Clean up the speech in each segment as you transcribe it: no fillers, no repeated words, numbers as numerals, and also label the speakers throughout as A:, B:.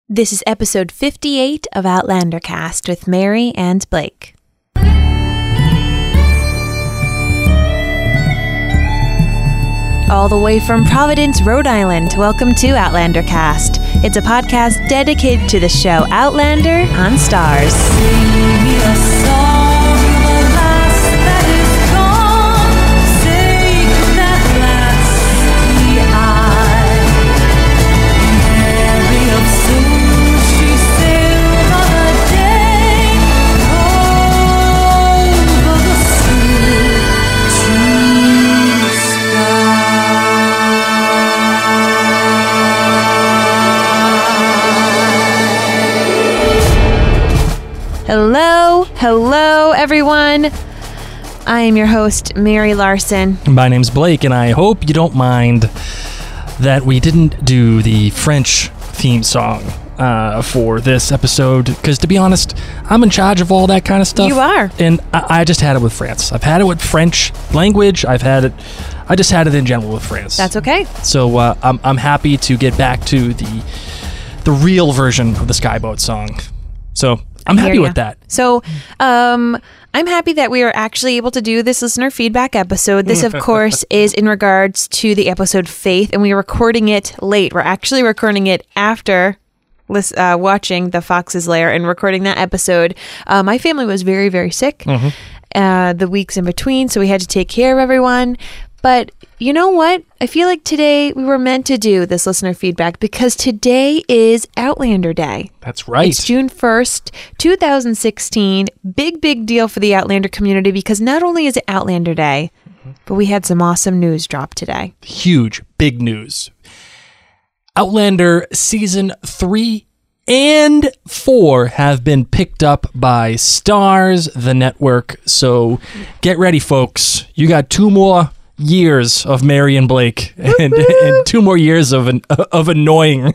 A: This is episode 58 of Outlander Cast with Mary and Blake. All the way from Providence, Rhode Island, welcome to Outlander Cast. It's a podcast dedicated to the show Outlander on Stars. Sing me a song, the last that is gone. Sing that last the eye. Mary of soon, she sailed on a day over the sea to sky. Hello, everyone. I am your host, Mary Larson.
B: My name's Blake, and I hope you don't mind that we didn't do the French theme song for this episode, because to be honest, I'm in charge of all that kind of stuff.
A: You are.
B: And I just had it with France. I've had it with French language. I just had it in general with France.
A: That's okay.
B: So I'm happy to get back to the real version of the Skyboat song. So I'm happy with that.
A: So, I'm happy that we are actually able to do this listener feedback episode. This, of course, is in regards to the episode Faith, and we are recording it late. We're actually recording it after watching The Fox's Lair and recording that episode. My family was very, very sick the weeks in between, so we had to take care of everyone. But you know what? I feel like today we were meant to do this listener feedback because today is Outlander Day.
B: That's right.
A: It's June 1st, 2016. Big deal for the Outlander community because not only is it Outlander Day, but we had some awesome news drop today.
B: Huge, big news. Outlander Season 3 and 4 have been picked up by Starz, the network. So get ready, folks. You got 2 more years of Mary and Blake and 2 more years of annoying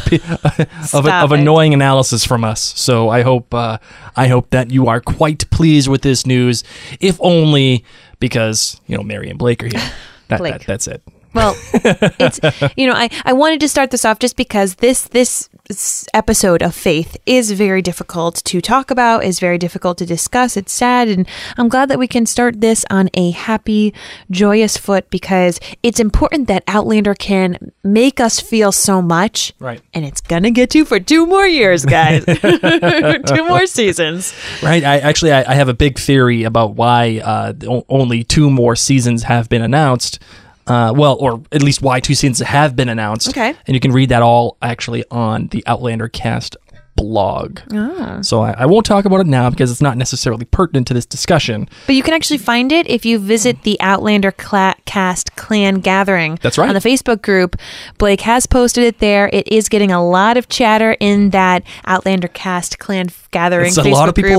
B: annoying analysis from us. So I hope that you are quite pleased with this news, if only because Mary and Blake are here. That's it.
A: Well, it's I wanted to start this off just because this episode of Faith is very difficult to talk about, is very difficult to discuss. It's sad, and I'm glad that we can start this on a happy, joyous foot because it's important that Outlander can make us feel so much.
B: Right.
A: And it's gonna get to for 2 more years, guys. 2 more seasons.
B: Right. I have a big theory about why only 2 more seasons have been announced. Or at least why 2 seasons have been announced.
A: Okay.
B: And you can read that all actually on the Outlander Cast blog.
A: Ah.
B: So I won't talk about it now because it's not necessarily pertinent to this discussion.
A: But you can actually find it if you visit the Outlander Cast Clan Gathering.
B: That's right.
A: On the Facebook group. Blake has posted it there. It is getting a lot of chatter in that Outlander Cast Clan Gathering Facebook group.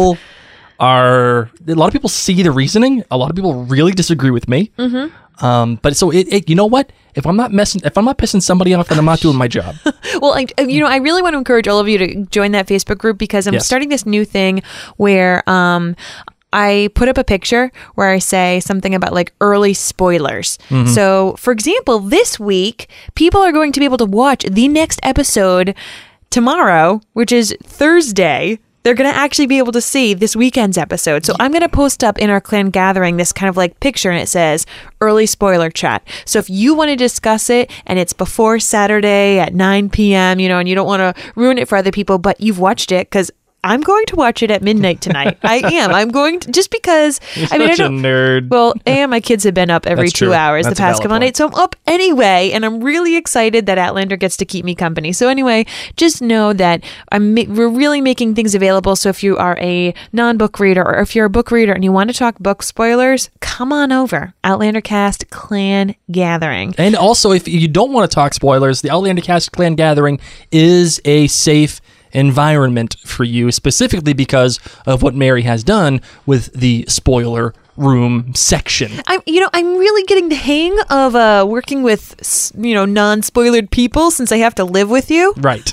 B: A lot of people see the reasoning. A lot of people really disagree with me. Mm-hmm. But so it you know what? If I'm not pissing somebody off, then I'm not doing my job.
A: Well, I really want to encourage all of you to join that Facebook group because I'm starting this new thing where I put up a picture where I say something about like early spoilers. Mm-hmm. So, for example, this week, people are going to be able to watch the next episode tomorrow, which is Thursday. They're going to actually be able to see this weekend's episode. So I'm going to post up in our clan gathering this kind of like picture, and it says early spoiler chat. So if you want to discuss it and it's before Saturday at 9 p.m., and you don't want to ruin it for other people, but you've watched it, because I'm going to watch it at midnight tonight. I am. I'm going to, just because.
B: You're such a nerd.
A: Well, and my kids have been up every 2 hours the past couple of nights, so I'm up anyway, and I'm really excited that Outlander gets to keep me company. So anyway, just know that we're really making things available. So if you are a non-book reader, or if you're a book reader and you want to talk book spoilers, come on over. Outlander Cast Clan Gathering.
B: And also, if you don't want to talk spoilers, the Outlander Cast Clan Gathering is a safe environment for you, specifically because of what Mary has done with the spoiler room section. I'm
A: really getting the hang of working with non-spoilered people since I have to live with you.
B: Right.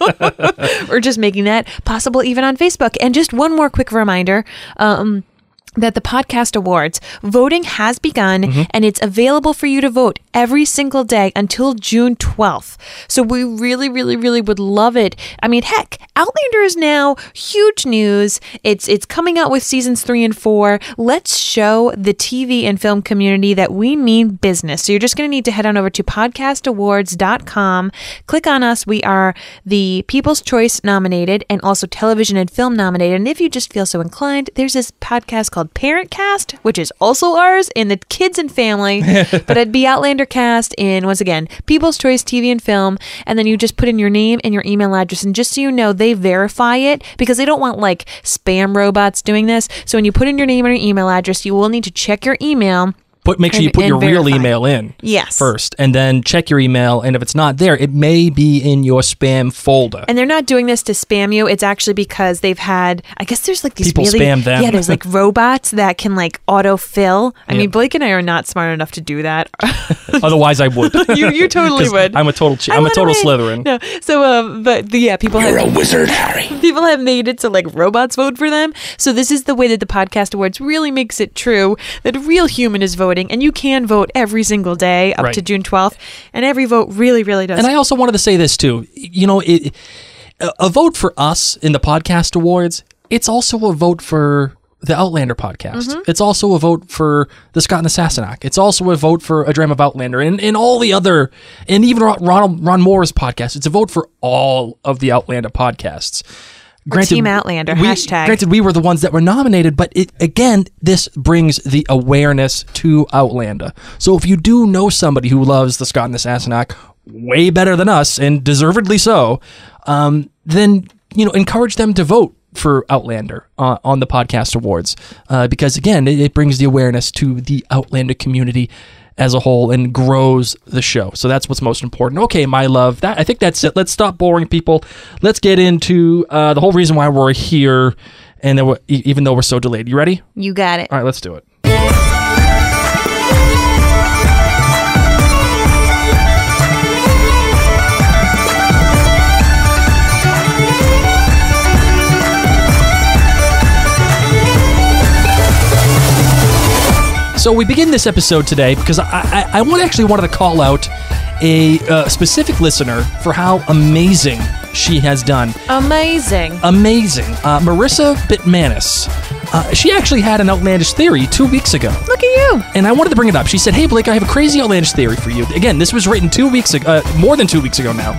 A: Or just making that possible even on Facebook. And just one more quick reminder. that the Podcast Awards voting has begun, and it's available for you to vote every single day until June 12th. So we really, really, really would love it. I mean, heck, Outlander is now huge news. It's coming out with seasons 3 and 4. Let's show the TV and film community that we mean business. So you're just going to need to head on over to podcastawards.com. Click on us. We are the People's Choice nominated and also television and film nominated. And if you just feel so inclined, there's this podcast called Parent Cast, which is also ours in the kids and family, but it'd be Outlander Cast in, once again, People's Choice TV and Film, and then you just put in your name and your email address, and just so you know, they verify it because they don't want like spam robots doing this. So when you put in your name and your email address, you will need to check your email.
B: Make sure you put your real email in first, and then check your email, and if it's not there, it may be in your spam folder.
A: And they're not doing this to spam you. It's actually because they've had, I guess there's like these
B: people spam them.
A: Yeah, there's like robots that can like autofill. I mean, Blake and I are not smart enough to do that.
B: Otherwise, I would.
A: you totally would.
B: I'm a total Slytherin.
A: No, so people
C: You're a wizard, Harry.
A: People have made it so like robots vote for them. So this is the way that the Podcast Awards really makes it true that a real human is voting. And you can vote every single day up to June 12th. And every vote really, really does.
B: And I also wanted to say this too. You know, a vote for us in the Podcast Awards, it's also a vote for the Outlander podcast. It's also a vote for the Scott and the Sassenach. It's also a vote for A Dream of Outlander and all the other, and even Ron Moore's podcast. It's a vote for all of the Outlander podcasts.
A: Granted, Team Outlander, hashtag.
B: Granted, we were the ones that were nominated, but this brings the awareness to Outlander. So if you do know somebody who loves the Scott and the Sassenach way better than us, and deservedly so, then encourage them to vote for Outlander on the Podcast Awards, because again, it brings the awareness to the Outlander community as a whole and grows the show. So that's what's most important. Okay, my love, I think that's it. Let's stop boring people. Let's get into the whole reason why we're here, and even though we're so delayed. You ready?
A: You got it.
B: All right, let's do it. So we begin this episode today because I actually wanted to call out a specific listener for how amazing she has done.
A: Amazing.
B: Marissa Bitmanis. She actually had an outlandish theory 2 weeks ago.
A: Look at you.
B: And I wanted to bring it up. She said, "Hey, Blake, I have a crazy outlandish theory for you." Again, this was written 2 weeks ago, more than 2 weeks ago now.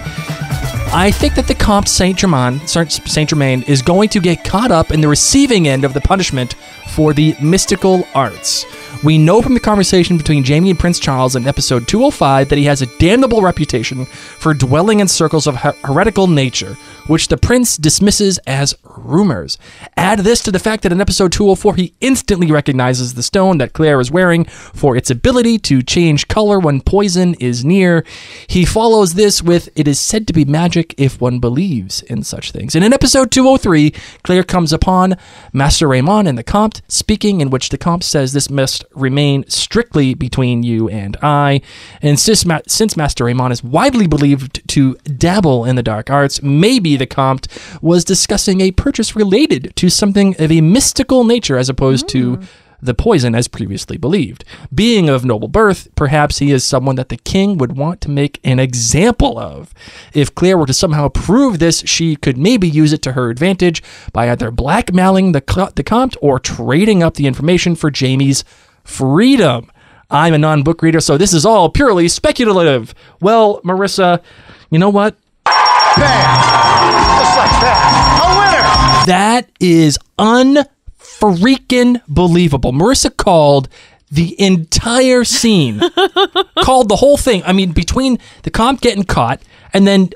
B: I think that the Comte Saint-Germain is going to get caught up in the receiving end of the punishment for the mystical arts. We know from the conversation between Jaime and Prince Charles in episode 205 that he has a damnable reputation for dwelling in circles of heretical nature, which the prince dismisses as rumors. Add this to the fact that in episode 204 he instantly recognizes the stone that Claire is wearing for its ability to change color when poison is near. He follows this with, "It is said to be magic if one believes in such things." And in episode 203, Claire comes upon Master Raymond and the Comte speaking, in which the Comte says this must remain strictly between you and I. And since Master Raymond is widely believed to dabble in the dark arts, maybe the Comte was discussing a purchase related to something of a mystical nature as opposed to the poison as previously believed. Being of noble birth, perhaps he is someone that the king would want to make an example of. If Claire were to somehow prove this, she could maybe use it to her advantage by either blackmailing the Comte or trading up the information for Jaime's freedom. I'm a non-book reader, so this is all purely speculative. Well, Marissa, you know what?
C: Bam! Just like that. A winner!
B: That is unfreaking believable. Marissa called the entire scene, called the whole thing. I mean, between the Comte getting caught and then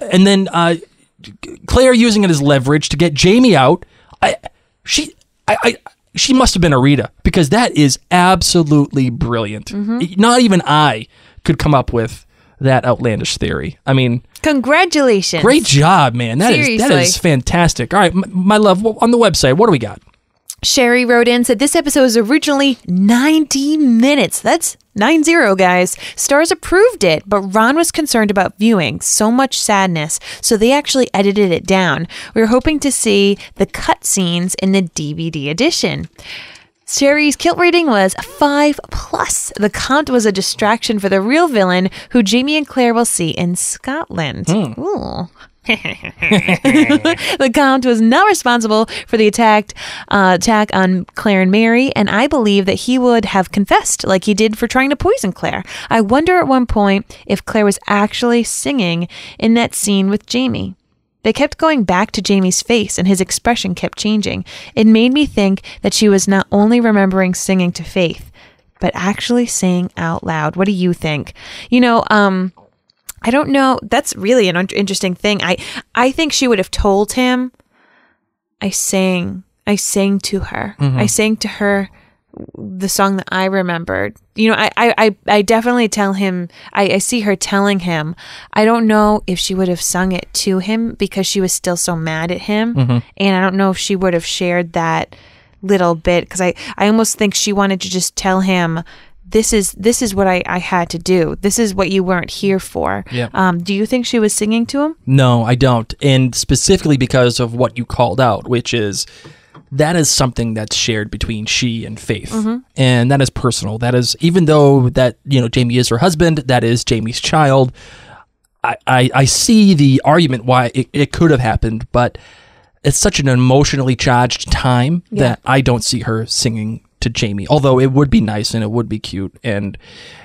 B: Claire using it as leverage to get Jaime out. She must have been a Rita, because that is absolutely brilliant. Not even I could come up with that outlandish theory. I mean,
A: congratulations.
B: Great job, man. That is fantastic. All right, my love, on the website, what do we got?
A: Sherry wrote in, said this episode was originally 90 minutes. That's 90, guys. Stars approved it, but Ron was concerned about viewing so much sadness, so they actually edited it down. We were hoping to see the cut scenes in the DVD edition. Sherry's kilt rating was 5+. The count was a distraction for the real villain, who Jamie and Claire will see in Scotland. Ooh. The Count was not responsible for the attack on Claire and Mary, and I believe that he would have confessed like he did for trying to poison Claire. I wonder at one point if Claire was actually singing in that scene with Jamie. They kept going back to Jamie's face, and his expression kept changing. It made me think that she was not only remembering singing to Faith, but actually saying out loud. What do you think? I don't know. That's really an interesting thing. I think she would have told him, I sang to her. Mm-hmm. I sang to her the song that I remembered. I definitely tell him, I see her telling him. I don't know if she would have sung it to him because she was still so mad at him. Mm-hmm. And I don't know if she would have shared that little bit, because I almost think she wanted to just tell him, this is what I had to do. This is what you weren't here for. Yep. Do you think she was singing to him?
B: No, I don't. And specifically because of what you called out, which is that is something that's shared between she and Faith. Mm-hmm. And that is personal. That is, even though that, Jamie is her husband, that is Jamie's child. I see the argument why it could have happened, but it's such an emotionally charged time that I don't see her singing to Jamie, although it would be nice and it would be cute. And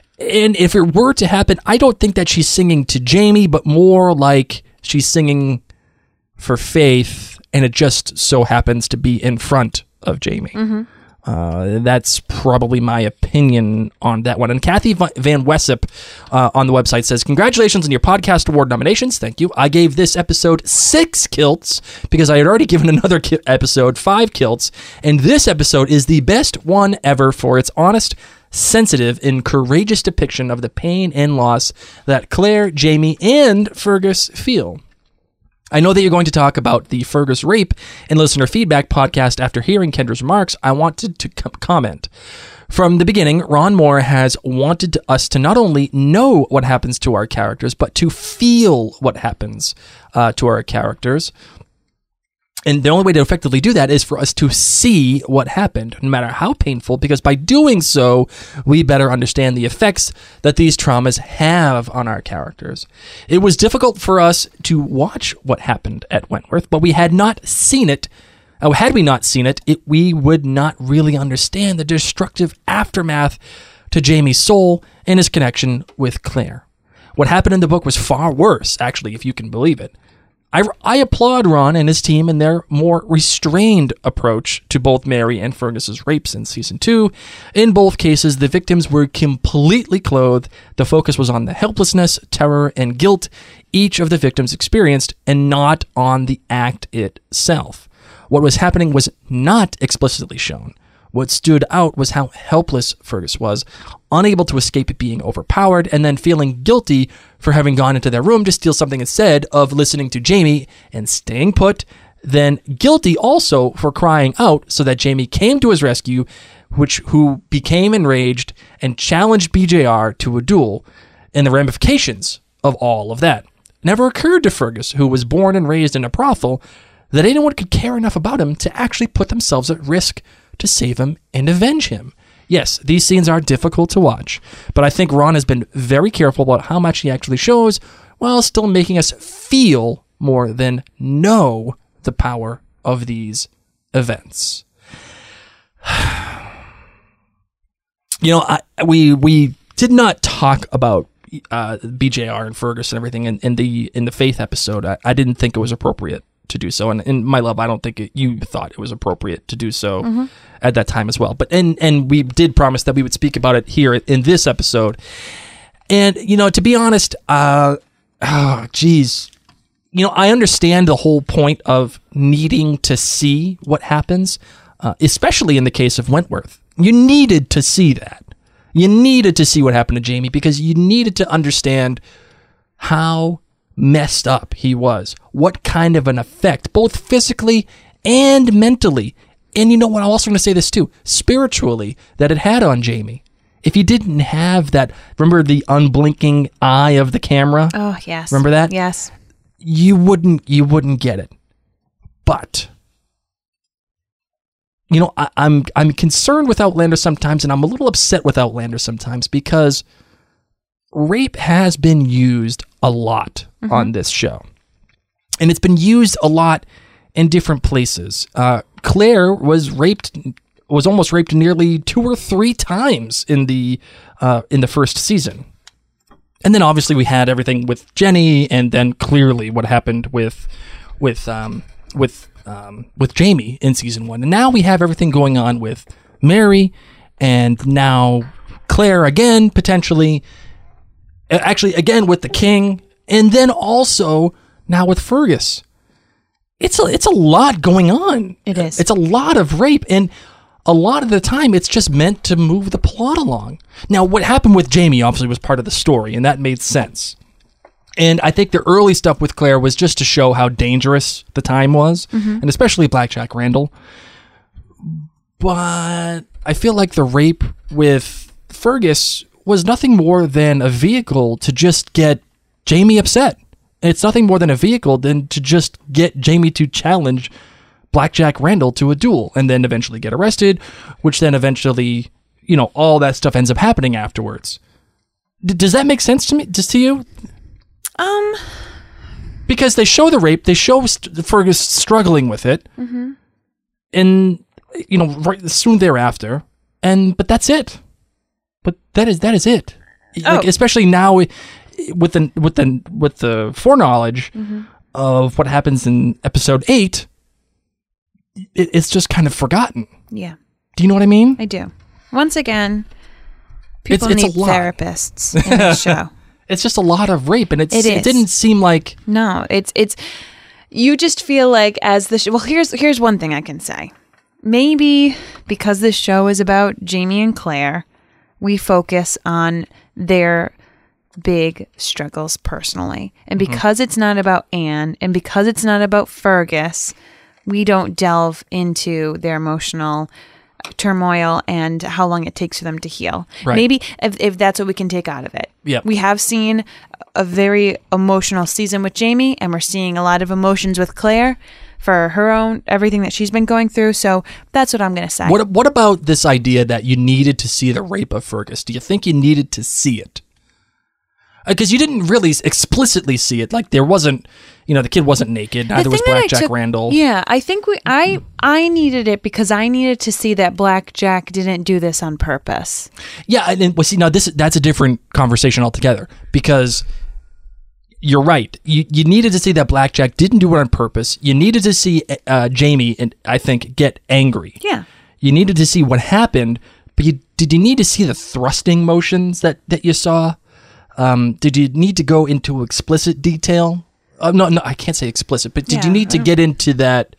B: if it were to happen, I don't think that she's singing to Jamie, but more like she's singing for Faith, and it just so happens to be in front of Jamie. Mm-hmm. That's probably my opinion on that one. And Kathy Van Wessep on the website says, congratulations on your podcast award nominations. Thank you. I gave this episode 6 kilts because I had already given another episode 5 kilts. And this episode is the best one ever for its honest, sensitive, and courageous depiction of the pain and loss that Claire, Jamie, and Fergus feel. I know that you're going to talk about the Fergus rape and listener feedback podcast after hearing Kendra's remarks. I wanted to comment. From the beginning, Ron Moore has wanted us to not only know what happens to our characters, but to feel what happens to our characters. And the only way to effectively do that is for us to see what happened, no matter how painful, because by doing so, we better understand the effects that these traumas have on our characters. It was difficult for us to watch what happened at Wentworth, but we had not seen it. Had we not seen it, we would not really understand the destructive aftermath to Jamie's soul and his connection with Claire. What happened in the book was far worse, actually, if you can believe it. I applaud Ron and his team in their more restrained approach to both Mary and Fergus's rapes in Season 2. In both cases, the victims were completely clothed. The focus was on the helplessness, terror, and guilt each of the victims experienced, and not on the act itself. What was happening was not explicitly shown. What stood out was how helpless Fergus was, unable to escape being overpowered, and then feeling guilty for having gone into their room to steal something instead of listening to Jamie and staying put, then guilty also for crying out so that Jamie came to his rescue, who became enraged and challenged BJR to a duel, and the ramifications of all of that. It never occurred to Fergus, who was born and raised in a brothel, that anyone could care enough about him to actually put themselves at risk to save him and avenge him. Yes, these scenes are difficult to watch, but I think Ron has been very careful about how much he actually shows while still making us feel more than know the power of these events. We did not talk about BJR and Fergus and everything in the Faith episode. I didn't think it was appropriate to do so, and in my love, I don't think you thought it was appropriate to do so at that time as well. But and we did promise that we would speak about it here in this episode. And to be honest, I understand the whole point of needing to see what happens, especially in the case of Wentworth. You needed to see that. You needed to see what happened to Jamie because you needed to understand how messed up he was, what kind of an effect, both physically and mentally, and you know what, I'm also going to say this too, spiritually, that it had on Jamie. If you didn't have that, remember the unblinking eye of the camera?
A: Oh, yes.
B: Remember that?
A: Yes.
B: You wouldn't get it. But I'm concerned with Outlander sometimes, and I'm a little upset with Outlander sometimes because rape has been used a lot on this show. And it's been used a lot in different places. Claire was almost raped nearly 2 or 3 times in the first season. And then obviously we had everything with Jenny, and then clearly what happened with Jamie in season 1. And now we have everything going on with Mary, and now Claire again, potentially. Actually, again with the King, and then also now with Fergus. It's a lot going on.
A: It is.
B: It's a lot of rape, and a lot of the time it's just meant to move the plot along. Now, what happened with Jamie obviously was part of the story, and that made sense. And I think the early stuff with Claire was just to show how dangerous the time was, and especially Blackjack Randall. But I feel like the rape with Fergus was nothing more than a vehicle to just get Jamie upset. And it's nothing more than a vehicle than to just get Jamie to challenge Blackjack Randall to a duel and then eventually get arrested, which then eventually, all that stuff ends up happening afterwards. Does that make sense to me? Just to you? Because they show the rape, they show Fergus struggling with it, and right soon thereafter, but that's it. But that is it. Like, especially now with the foreknowledge of what happens in episode 8, it's just kind of forgotten.
A: Yeah.
B: Do you know what I mean?
A: I do. Once again, people need therapists in this show.
B: It's just a lot of rape, and it didn't seem like...
A: No, it's you just feel like as the show... Well, here's one thing I can say. Maybe because this show is about Jamie and Claire, we focus on their big struggles personally. And because it's not about Anne, and because it's not about Fergus, we don't delve into their emotional turmoil and how long it takes for them to heal.
B: Right.
A: Maybe if that's what we can take out of it.
B: Yep.
A: We have seen a very emotional season with Jamie, and we're seeing a lot of emotions with Claire for her own, everything that she's been going through. So that's what I'm going to say.
B: What about this idea that you needed to see the rape of Fergus? Do you think you needed to see it? Because you didn't really explicitly see it. Like, there wasn't, the kid wasn't naked. Neither was Blackjack Randall.
A: Yeah, I think I needed it because I needed to see that Blackjack didn't do this on purpose.
B: Yeah, and see, now that's a different conversation altogether, because you're right. You needed to see that Blackjack didn't do it on purpose. You needed to see Jamie, and I think, get angry.
A: Yeah. You
B: needed to see what happened, but did you need to see the thrusting motions that you saw? Did you need to go into explicit detail? No, I can't say explicit, but did you need to get into that?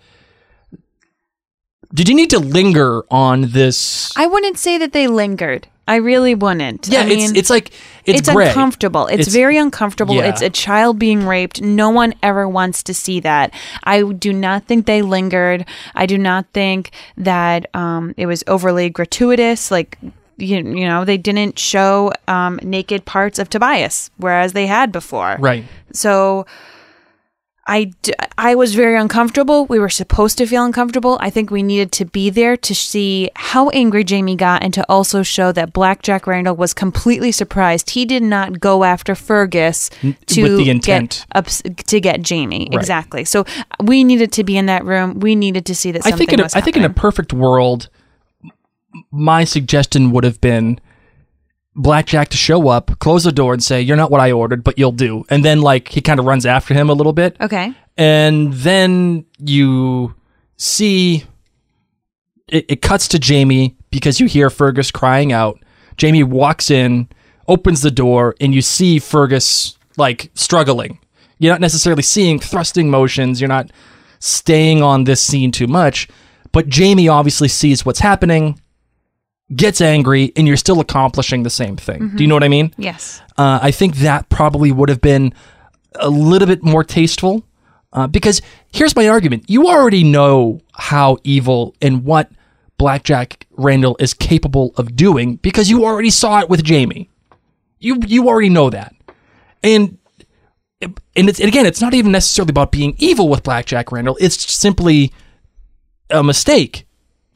B: Did you need to linger on this?
A: I wouldn't say that they lingered. I really wouldn't.
B: Yeah, it's gray.
A: Uncomfortable. It's very uncomfortable. Yeah. It's a child being raped. No one ever wants to see that. I do not think they lingered. I do not think that it was overly gratuitous. Like, they didn't show naked parts of Tobias, whereas they had before.
B: Right.
A: So I was very uncomfortable. We were supposed to feel uncomfortable. I think we needed to be there to see how angry Jamie got, and to also show that Blackjack Randall was completely surprised. He did not go after Fergus with the intent to get Jamie. Right. Exactly. So we needed to be in that room. We needed to see that something was happening.
B: I think in a perfect world, my suggestion would have been Blackjack to show up, close the door, and say, "You're not what I ordered, but you'll do." And then, he kind of runs after him a little bit.
A: Okay.
B: And then you see it cuts to Jamie because you hear Fergus crying out. Jamie walks in, opens the door, and you see Fergus, struggling. You're not necessarily seeing thrusting motions. You're not staying on this scene too much. But Jamie obviously sees what's happening, gets angry, and you're still accomplishing the same thing. Mm-hmm. Do you know what I mean?
A: Yes.
B: I think that probably would have been a little bit more tasteful, because here's my argument. You already know how evil and what Blackjack Randall is capable of doing because you already saw it with Jamie. You already know that. And it's not even necessarily about being evil with Blackjack Randall. It's simply a mistake.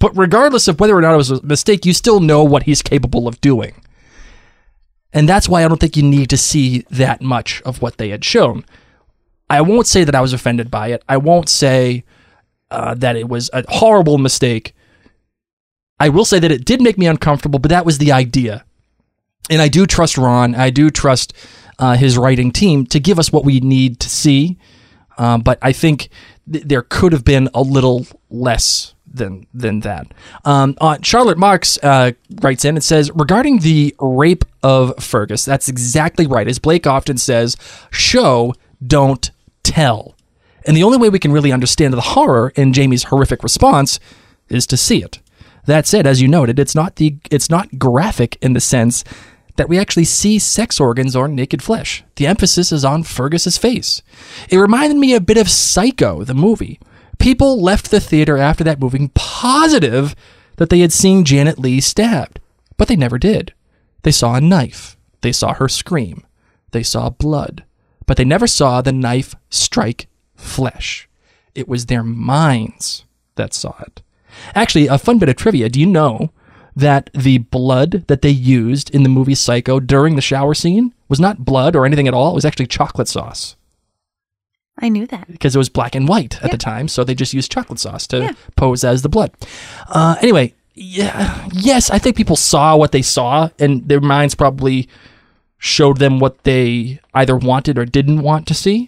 B: But regardless of whether or not it was a mistake, you still know what he's capable of doing. And that's why I don't think you need to see that much of what they had shown. I won't say that I was offended by it. I won't say that it was a horrible mistake. I will say that it did make me uncomfortable, but that was the idea. And I do trust Ron. I do trust his writing team to give us what we need to see. But I think there could have been a little less than that. Charlotte Marks writes in and says, regarding the rape of Fergus, that's exactly right. As Blake often says, show, don't tell. And the only way we can really understand the horror in Jamie's horrific response is to see it. That said, as you noted, it's not graphic in the sense that we actually see sex organs or naked flesh. The emphasis is on Fergus's face. It reminded me a bit of Psycho, the movie. People left the theater after that movie positive that they had seen Janet Leigh stabbed, but they never did. They saw a knife. They saw her scream. They saw blood, but they never saw the knife strike flesh. It was their minds that saw it. Actually, a fun bit of trivia. Do you know that the blood that they used in the movie Psycho during the shower scene was not blood or anything at all? It was actually chocolate sauce.
A: I knew that.
B: Because it was black and white at the time, so they just used chocolate sauce to pose as the blood. Anyway, yes, I think people saw what they saw, and their minds probably showed them what they either wanted or didn't want to see.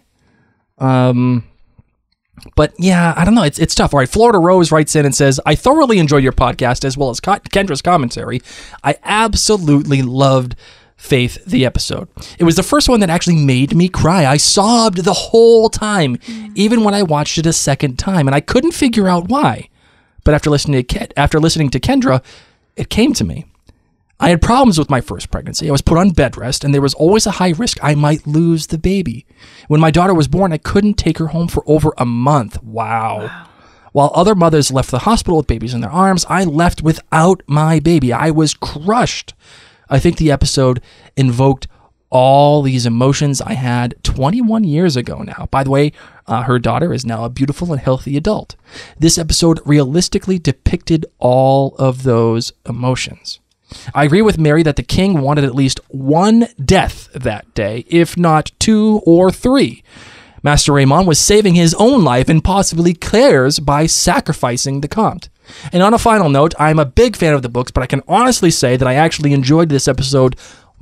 B: But yeah, I don't know. It's tough. All right, Florida Rose writes in and says, I thoroughly enjoyed your podcast as well as Kendra's commentary. I absolutely loved Faith, the episode. It was the first one that actually made me cry. I sobbed the whole time, even when I watched it a second time, and I couldn't figure out why. But after listening to Kendra, it came to me. I had problems with my first pregnancy. I was put on bed rest, and there was always a high risk I might lose the baby. When my daughter was born, I couldn't take her home for over a month. Wow. While other mothers left the hospital with babies in their arms, I left without my baby. I was crushed. I think the episode invoked all these emotions I had 21 years ago now. By the way, her daughter is now a beautiful and healthy adult. This episode realistically depicted all of those emotions. I agree with Mary that the king wanted at least one death that day, if not 2 or 3. Master Raymond was saving his own life and possibly Claire's by sacrificing the Comte. And on a final note, I'm a big fan of the books, but I can honestly say that I actually enjoyed this episode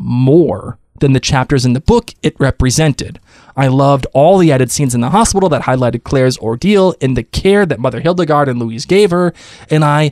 B: more than the chapters in the book it represented. I loved all the added scenes in the hospital that highlighted Claire's ordeal and the care that Mother Hildegard and Louise gave her, and I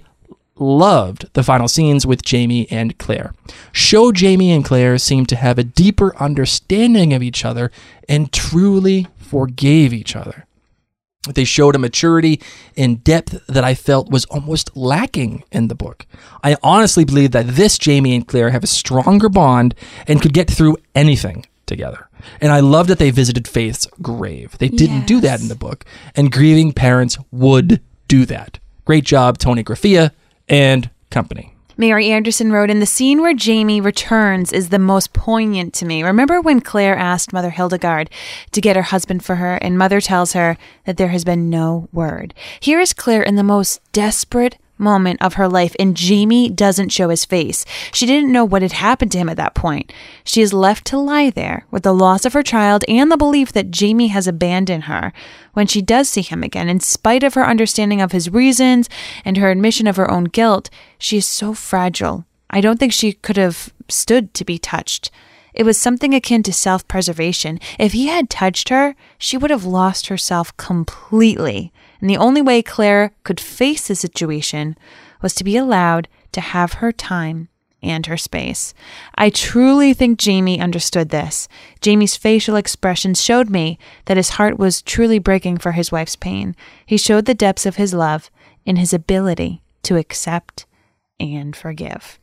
B: loved the final scenes with Jamie and Claire. Show Jamie and Claire seemed to have a deeper understanding of each other and truly forgave each other. They showed a maturity and depth that I felt was almost lacking in the book. I honestly believe that this Jamie and Claire have a stronger bond and could get through anything together. And I love that they visited Faith's grave. They didn't do that in the book, and grieving parents would do that. Great job, Tony Graffia and company.
A: Mary Anderson wrote, in the scene where Jamie returns is the most poignant to me. Remember when Claire asked Mother Hildegard to get her husband for her, and Mother tells her that there has been no word. Here is Claire in the most desperate moment of her life, and Jamie doesn't show his face. She didn't know what had happened to him at that point. She is left to lie there with the loss of her child and the belief that Jamie has abandoned her. When she does see him again, in spite of her understanding of his reasons and her admission of her own guilt, she is so fragile. I don't think she could have stood to be touched. It was something akin to self-preservation. If he had touched her, she would have lost herself completely. And the only way Claire could face the situation was to be allowed to have her time and her space. I truly think Jamie understood this. Jamie's facial expressions showed me that his heart was truly breaking for his wife's pain. He showed the depths of his love in his ability to accept and forgive.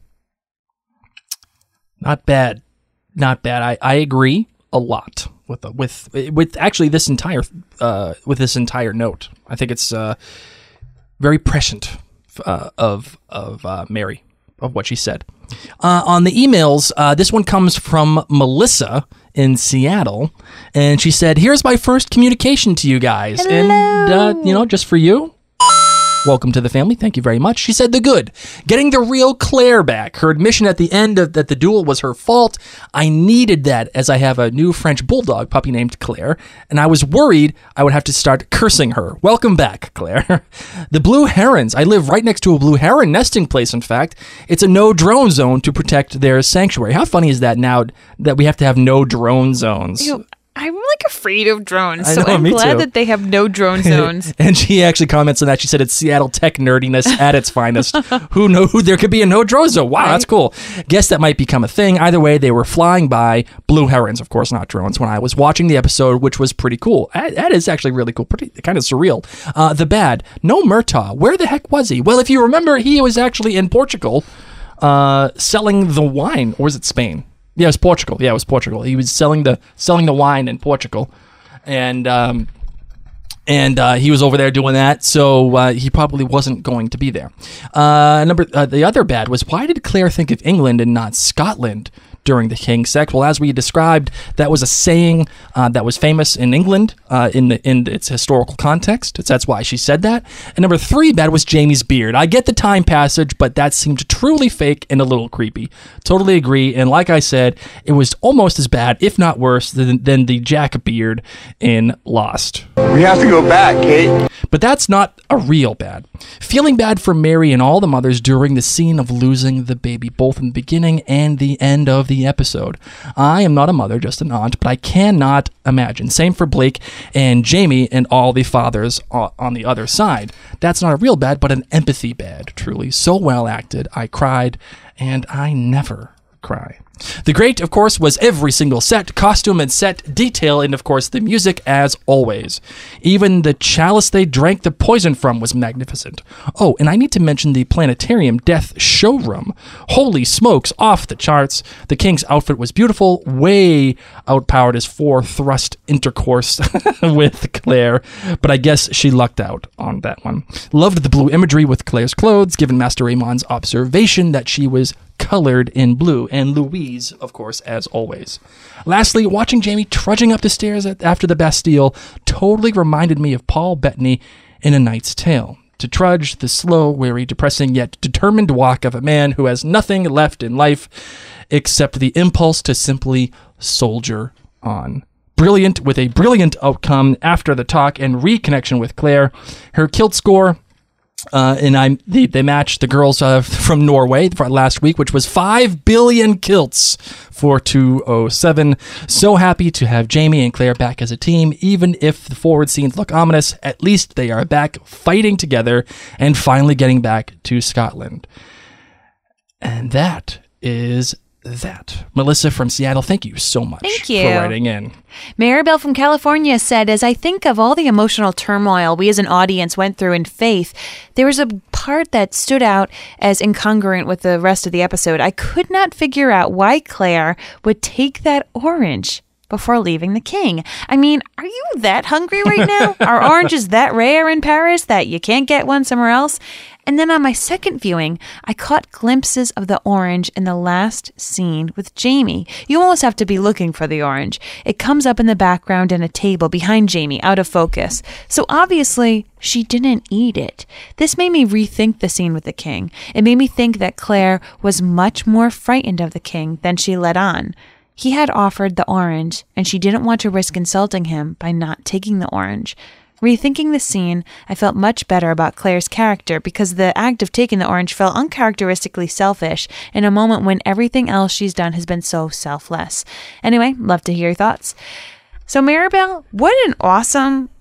B: Not bad. Not bad. I agree a lot with actually this entire note. I think it's very prescient of Mary, of what she said. On the emails, this one comes from Melissa in Seattle, and she said, "Here's my first communication to you guys."
A: Hello.
B: And just for you. Welcome to the family. Thank you very much. She said the good. Getting the real Claire back. Her admission at the end that the duel was her fault. I needed that as I have a new French bulldog puppy named Claire, and I was worried I would have to start cursing her. Welcome back, Claire. The blue herons. I live right next to a blue heron nesting place, in fact. It's a no drone zone to protect their sanctuary. How funny is that now that we have to have no drone zones?
A: I'm like afraid of drones,
B: I
A: so
B: know,
A: I'm
B: me
A: glad
B: too.
A: that they have no drone zones.
B: And she actually comments on that. She said it's Seattle tech nerdiness at its finest. Who knew there could be a no drone zone? Wow, that's cool. Guess that might become a thing. Either way, they were flying by blue herons, of course, not drones, when I was watching the episode, which was pretty cool. That is actually really cool. Pretty kind of surreal. The bad, no Murtaugh. Where the heck was he? Well, if you remember, he was actually in Portugal selling the wine. Or was it Spain? Yeah, it was Portugal. Yeah, it was Portugal. He was selling the wine in Portugal. And he was over there doing that, so he probably wasn't going to be there. The other bad was, why did Claire think of England and not Scotland during the King's sex? Well, as we described, that was a saying that was famous in England in its historical context. That's why she said that. And number 3 bad was Jamie's beard. I get the time passage, but that seemed truly fake and a little creepy. Totally agree. And like I said, it was almost as bad, if not worse, than the Jack beard in Lost.
C: We have to go back, Kate.
B: But that's not a real bad. Feeling bad for Mary and all the mothers during the scene of losing the baby, both in the beginning and the end of the episode. I am not a mother, just an aunt, but I cannot imagine. Same for Blake and Jamie and all the fathers on the other side. That's not a real bad, but an empathy bad, truly. So well acted. I cried, and I never cry. The great, of course, was every single set, costume and set detail, and of course the music as always. Even the chalice they drank the poison from was magnificent. Oh, and I need to mention the Planetarium Death Showroom. Holy smokes, off the charts. The King's outfit was beautiful, way outpowered his 4-thrust intercourse with Claire, but I guess she lucked out on that one. Loved the blue imagery with Claire's clothes, given Master Raymond's observation that she was colored in blue, and Louise, of course, as always. Lastly, watching Jamie trudging up the stairs after the Bastille totally reminded me of Paul Bettany in A Knight's Tale. To trudge the slow, weary, depressing, yet determined walk of a man who has nothing left in life except the impulse to simply soldier on. Brilliant, with a brilliant outcome after the talk and reconnection with Claire. Her kilt score, they matched the girls from Norway for last week, which was 5 billion kilts for 207. So happy to have Jamie and Claire back as a team. Even if the forward scenes look ominous, at least they are back fighting together and finally getting back to Scotland. And that is that. Melissa from Seattle, thank you so much
A: Thank you.
B: for writing in.
A: Maribel from California said, as I think of all the emotional turmoil we as an audience went through in Faith, there was a part that stood out as incongruent with the rest of the episode. I could not figure out why Claire would take that orange before leaving the king. I mean, are you that hungry right now? Are oranges that rare in Paris that you can't get one somewhere else? And then on my second viewing, I caught glimpses of the orange in the last scene with Jamie. You almost have to be looking for the orange. It comes up in the background in a table behind Jamie, out of focus. So obviously, she didn't eat it. This made me rethink the scene with the king. It made me think that Claire was much more frightened of the king than she let on. He had offered the orange, and she didn't want to risk insulting him by not taking the orange. Rethinking the scene, I felt much better about Claire's character because the act of taking the orange felt uncharacteristically selfish in a moment when everything else she's done has been so selfless. Anyway, love to hear your thoughts. So Maribel, what an awesome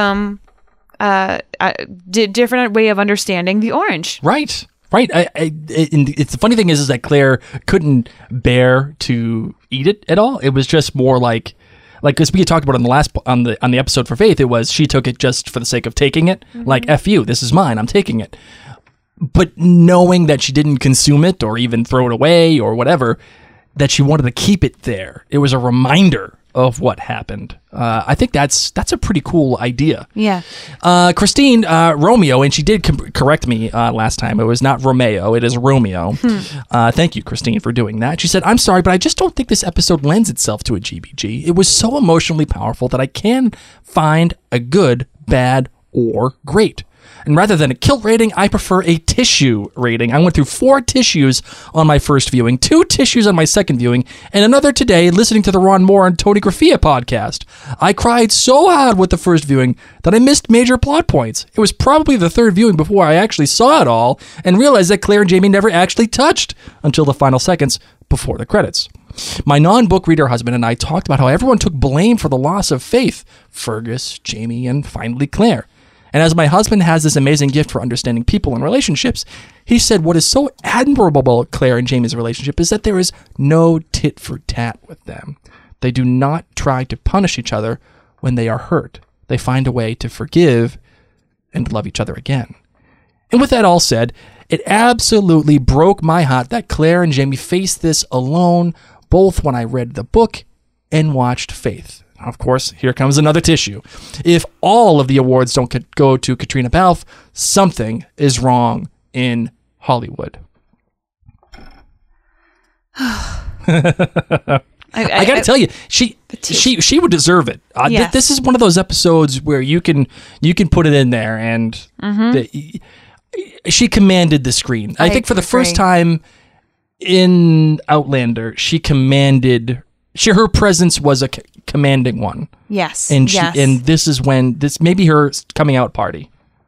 A: different way of understanding the orange.
B: Right. It's the funny thing is that Claire couldn't bear to eat it at all. It was just more like as we had talked about on the episode for Faith, it was she took it just for the sake of taking it. Mm-hmm. Like, F you, this is mine, I'm taking it. But knowing that she didn't consume it or even throw it away or whatever, that she wanted to keep it there. It was a reminder of what happened. I think that's a pretty cool idea.
A: Yeah.
B: Christine, Romeo, and she did correct me last time. It was not Romeo, it is Romeo. Thank you, Christine, for doing that. She said, I'm sorry, but I just don't think this episode lends itself to a GBG. It was so emotionally powerful that I can find a good, bad, or great. And rather than a kilt rating, I prefer a tissue rating. I went through 4 tissues on my first viewing, 2 tissues on my second viewing, and another today listening to the Ron Moore and Tony Graffia podcast. I cried so hard with the first viewing that I missed major plot points. It was probably the third viewing before I actually saw it all and realized that Claire and Jamie never actually touched until the final seconds before the credits. My non-book reader husband and I talked about how everyone took blame for the loss of Faith. Fergus, Jamie, and finally Claire. And as my husband has this amazing gift for understanding people and relationships, he said what is so admirable about Claire and Jamie's relationship is that there is no tit for tat with them. They do not try to punish each other when they are hurt. They find a way to forgive and love each other again. And with that all said, it absolutely broke my heart that Claire and Jamie faced this alone, both when I read the book and watched Faith. Of course, here comes another tissue. If all of the awards don't go to Katrina Balfe, something is wrong in Hollywood. I got to tell you, she would deserve it.
A: Yes.
B: This is one of those episodes where you can put it in there, and she commanded the screen. I think for the first time in Outlander, her presence was a commanding one.
A: Yes.
B: And this is when this may be her coming out party.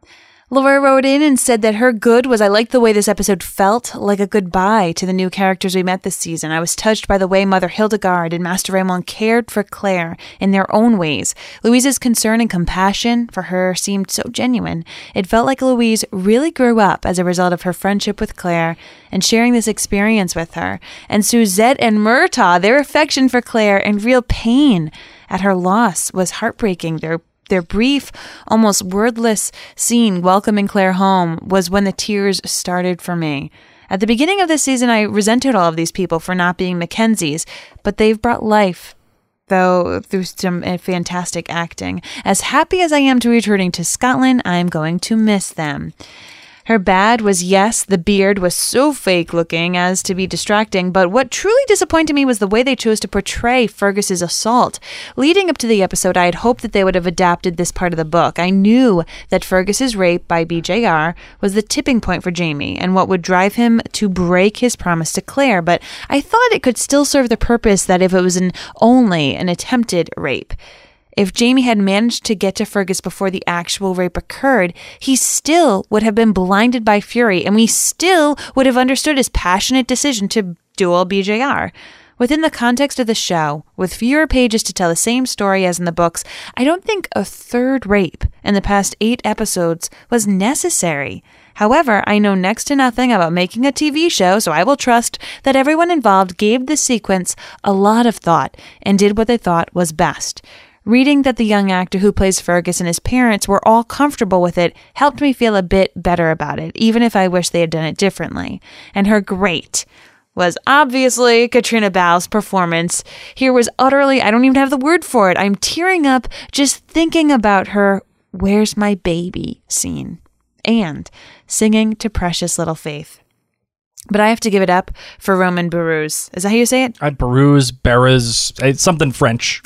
A: Laura wrote in and said that her good was, I liked the way this episode felt like a goodbye to the new characters we met this season. I was touched by the way Mother Hildegard and Master Raymond cared for Claire in their own ways. Louise's concern and compassion for her seemed so genuine. It felt like Louise really grew up as a result of her friendship with Claire and sharing this experience with her. And Suzette and Murtaugh, their affection for Claire and real pain at her loss was heartbreaking. Their brief, almost wordless scene welcoming Claire home was when the tears started for me. At the beginning of this season, I resented all of these people for not being Mackenzies, but they've brought life, though, through some fantastic acting. As happy as I am to returning to Scotland, I'm going to miss them. Her bad was, yes, the beard was so fake looking as to be distracting, but what truly disappointed me was the way they chose to portray Fergus's assault. Leading up to the episode, I had hoped that they would have adapted this part of the book. I knew that Fergus's rape by BJR was the tipping point for Jamie and what would drive him to break his promise to Claire, but I thought it could still serve the purpose that if it was only an attempted rape. If Jamie had managed to get to Fergus before the actual rape occurred, he still would have been blinded by fury, and we still would have understood his passionate decision to duel BJR. Within the context of the show, with fewer pages to tell the same story as in the books, I don't think a third rape in the past 8 episodes was necessary. However, I know next to nothing about making a TV show, so I will trust that everyone involved gave the sequence a lot of thought and did what they thought was best. Reading that the young actor who plays Fergus and his parents were all comfortable with it helped me feel a bit better about it, even if I wish they had done it differently. And her great was obviously Katrina Balfe's performance. Here was utterly, I don't even have the word for it. I'm tearing up just thinking about her "Where's My Baby" scene and singing to Precious Little Faith. But I have to give it up for Roman Burrows. Is that how you say it?
B: Burrows, Barras, it's something French.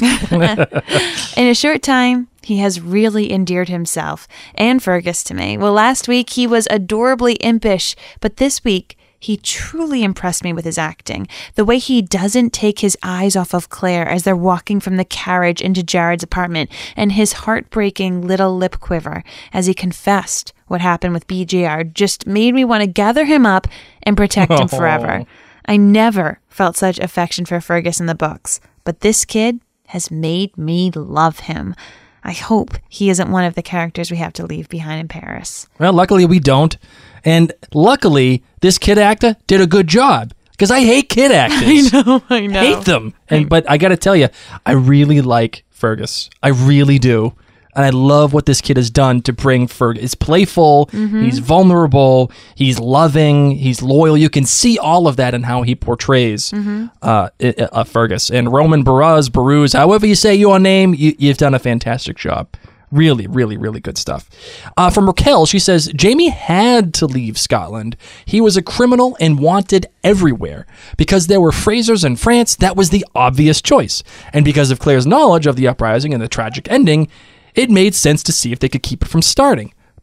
A: In a short time, he has really endeared himself and Fergus to me. Well, last week he was adorably impish, but this week he truly impressed me with his acting. The way he doesn't take his eyes off of Claire as they're walking from the carriage into Jared's apartment, and his heartbreaking little lip quiver as he confessed what happened with BJR just made me want to gather him up and protect him forever. I never felt such affection for Fergus in the books, but this kid has made me love him. I hope he isn't one of the characters we have to leave behind in Paris.
B: Well, luckily we don't. And luckily, this kid actor did a good job. Because I hate kid actors.
A: I know.
B: Hate them. But I got to tell you, I really like Fergus. I really do. And I love what this kid has done to bring Fergus. He's playful, he's vulnerable, he's loving, he's loyal. You can see all of that in how he portrays Fergus. And Roman Burrows, however you say your name, you've done a fantastic job. Really, really, really good stuff. From Raquel, she says, Jamie had to leave Scotland. He was a criminal and wanted everywhere. Because there were Frasers in France, that was the obvious choice. And because of Claire's knowledge of the uprising and the tragic ending, it made sense to see if they could keep it from starting.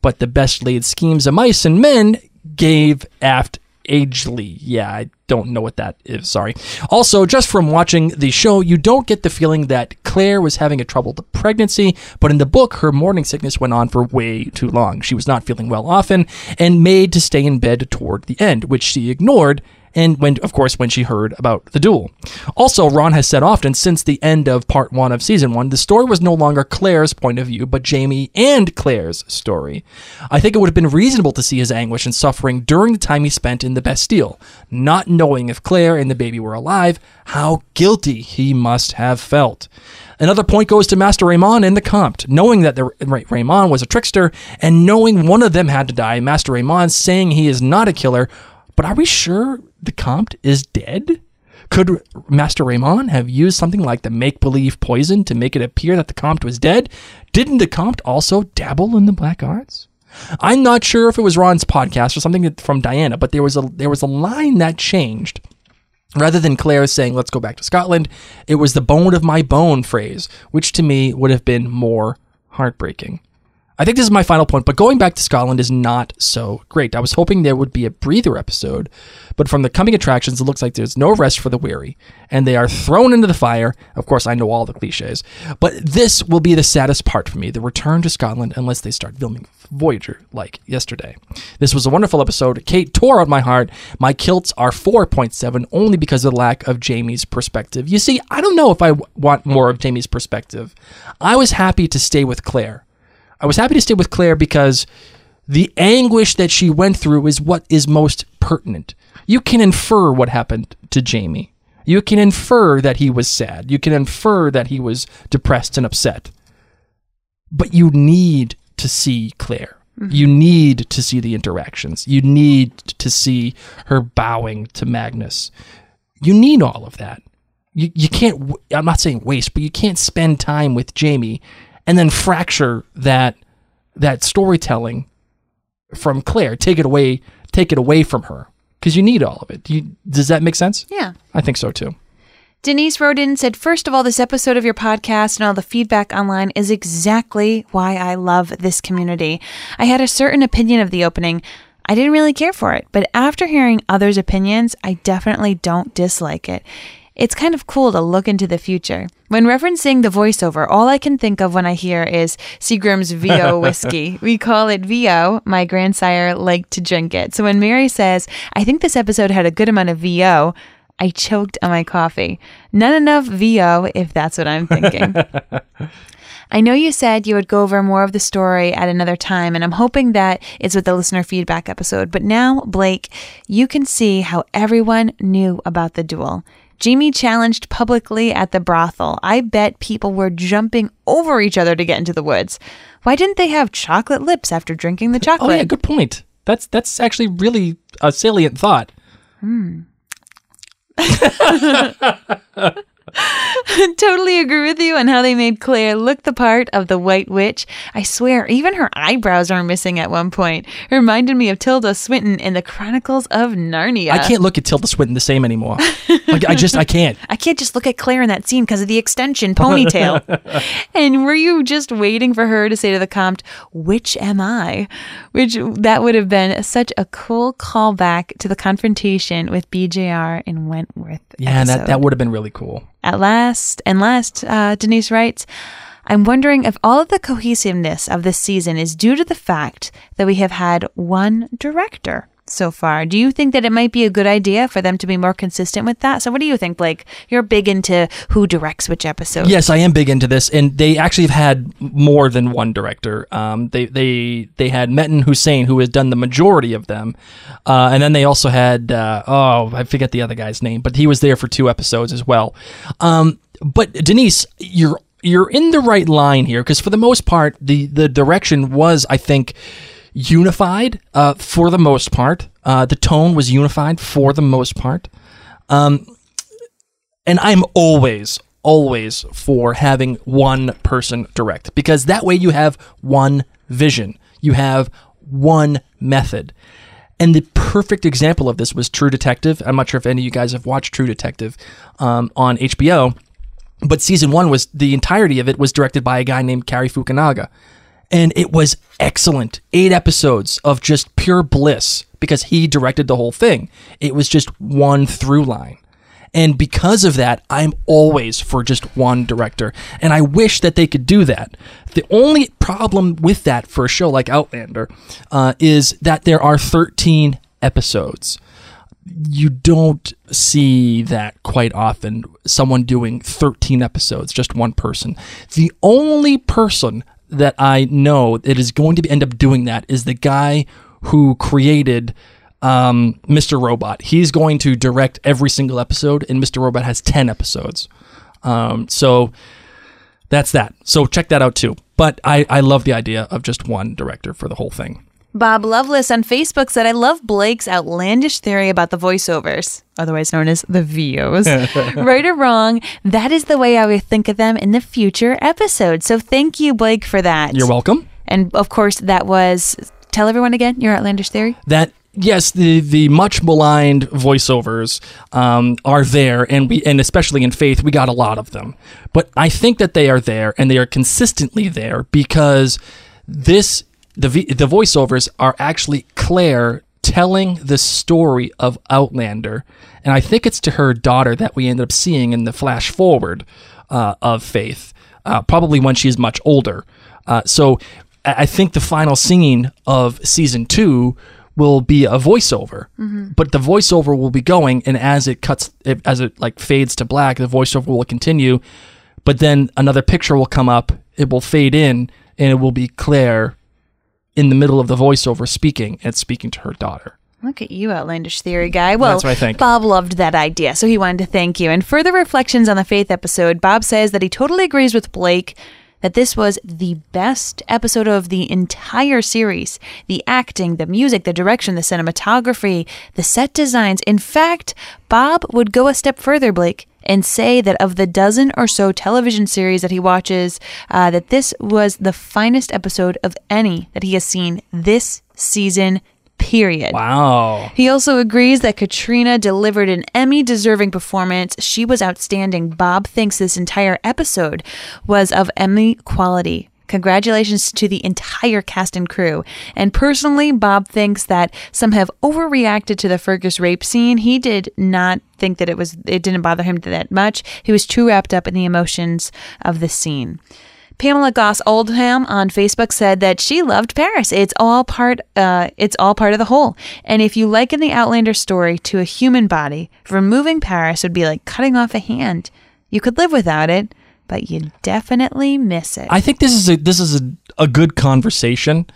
B: but the best laid schemes of mice and men gave aft agely. Yeah, I don't know what that is, sorry. Also, just from watching the show, you don't get the feeling that Claire was having a troubled pregnancy, but in the book, her morning sickness went on for way too long. She was not feeling well often and made to stay in bed toward the end, which she ignored. And when she heard about the duel. Also, Ron has said often since the end of part 1 of season 1, the story was no longer Claire's point of view, but Jamie and Claire's story. I think it would have been reasonable to see his anguish and suffering during the time he spent in the Bastille, not knowing if Claire and the baby were alive, how guilty he must have felt. Another point goes to Master Raymond and the Comte. Knowing that Raymond was a trickster, and knowing one of them had to die, Master Raymond saying he is not a killer. But are we sure the Comte is dead? Could Master Raymond have used something like the make-believe poison to make it appear that the Comte was dead? Didn't the Comte also dabble in the black arts? I'm not sure if it was Ron's podcast or something from Diana, but there was a line that changed. Rather than Claire saying, let's go back to Scotland, it was the bone of my bone phrase, which to me would have been more heartbreaking. I think this is my final point, but going back to Scotland is not so great. I was hoping there would be a breather episode, but from the coming attractions, it looks like there's no rest for the weary, and they are thrown into the fire. Of course, I know all the cliches, but this will be the saddest part for me, the return to Scotland, unless they start filming Voyager like yesterday. This was a wonderful episode. Kate tore out my heart. My kilts are 4.7 only because of the lack of Jamie's perspective. You see, I don't know if I want more of Jamie's perspective. I was happy to stay with Claire. Because the anguish that she went through is what is most pertinent. You can infer what happened to Jamie. You can infer that he was sad. You can infer that he was depressed and upset. But you need to see Claire. Mm-hmm. You need to see the interactions. You need to see her bowing to Magnus. You need all of that. You can't, I'm not saying waste, but you can't spend time with Jamie and then fracture that storytelling from Claire. Take it away from her, because you need all of it. Does that make sense?
A: Yeah.
B: I think so too.
A: Denise wrote in and said, first of all, this episode of your podcast and all the feedback online is exactly why I love this community. I had a certain opinion of the opening. I didn't really care for it, but after hearing others' opinions, I definitely don't dislike it. It's kind of cool to look into the future. When referencing the voiceover, all I can think of when I hear is Seagram's VO whiskey. We call it VO. My grandsire liked to drink it. So when Mary says, I think this episode had a good amount of VO, I choked on my coffee. Not enough VO, if that's what I'm thinking. I know you said you would go over more of the story at another time, and I'm hoping that is with the listener feedback episode. But now, Blake, you can see how everyone knew about the duel. Jamie challenged publicly at the brothel. I bet people were jumping over each other to get into the woods. Why didn't they have chocolate lips after drinking the chocolate?
B: Oh yeah, good point. That's actually really a salient thought.
A: Totally agree with you on how they made Claire look the part of the White Witch. I swear, even her eyebrows are missing at one point. It reminded me of Tilda Swinton in the Chronicles of Narnia.
B: I can't look at Tilda Swinton the same anymore. I can't.
A: I can't just look at Claire in that scene because of the extension ponytail. And were you just waiting for her to say to the Comte, which am I? Which that would have been such a cool callback to the confrontation with BJR in Wentworth.
B: Yeah, that would have been really cool.
A: At last, Denise writes, I'm wondering if all of the cohesiveness of this season is due to the fact that we have had one director so far. Do you think that it might be a good idea for them to be more consistent with that? So what do you think, Blake? You're big into who directs which episode.
B: Yes, I am big into this, and they actually have had more than one director. They had Metin Hussein, who has done the majority of them, and then they also had I forget the other guy's name, but he was there for 2 episodes as well. But Denise, you're in the right line here, because for the most part, the direction was, I think, unified for the most part. The tone was unified for the most part. And I'm always for having one person direct, because that way you have one vision. You have one method. And the perfect example of this was True Detective. I'm not sure if any of you guys have watched True Detective on HBO, but season 1 was, the entirety of it was directed by a guy named Cary Fukunaga. And it was excellent. 8 episodes of just pure bliss because he directed the whole thing. It was just one through line. And because of that, I'm always for just one director. And I wish that they could do that. The only problem with that for a show like Outlander is that there are 13 episodes. You don't see that quite often, someone doing 13 episodes, just one person. The only person that I know that is going to end up doing that is the guy who created Mr. Robot. He's going to direct every single episode, and Mr. Robot has 10 episodes. So that's that. So check that out too. But I love the idea of just one director for the whole thing.
A: Bob Loveless on Facebook said, I love Blake's outlandish theory about the voiceovers, otherwise known as the VOs. Right or wrong, that is the way I would think of them in the future episodes. So thank you, Blake, for that.
B: You're welcome.
A: And of course, that was, tell everyone again, your outlandish theory.
B: That, yes, the much maligned voiceovers are there, and especially in Faith, we got a lot of them. But I think that they are there, and they are consistently there because the voiceovers are actually Claire telling the story of Outlander, and I think it's to her daughter that we ended up seeing in the flash forward of Faith, probably when she's much older. So I think the final scene of season 2 will be a voiceover, but the voiceover will be going, and as it like fades to black, the voiceover will continue, but then another picture will come up, it will fade in, and it will be Claire in the middle of the voiceover speaking to her daughter.
A: Look at you, outlandish theory guy. Well,
B: that's what I think.
A: Bob loved that idea, so he wanted to thank you. And further reflections on the Faith episode, Bob says that he totally agrees with Blake that this was the best episode of the entire series. The acting, the music, the direction, the cinematography, the set designs. In fact, Bob would go a step further, Blake, and say that of the dozen or so television series that he watches, that this was the finest episode of any that he has seen this season, period.
B: Wow.
A: He also agrees that Katrina delivered an Emmy-deserving performance. She was outstanding. Bob thinks this entire episode was of Emmy quality. Congratulations to the entire cast and crew. And personally, Bob thinks that some have overreacted to the Fergus rape scene. He did not think that it didn't bother him that much. He was too wrapped up in the emotions of the scene. Pamela Goss Oldham on Facebook said that she loved Paris. It's all part of the whole. And if you liken the Outlander story to a human body, removing Paris would be like cutting off a hand. You could live without it, but you definitely miss it.
B: I think this is a good conversation,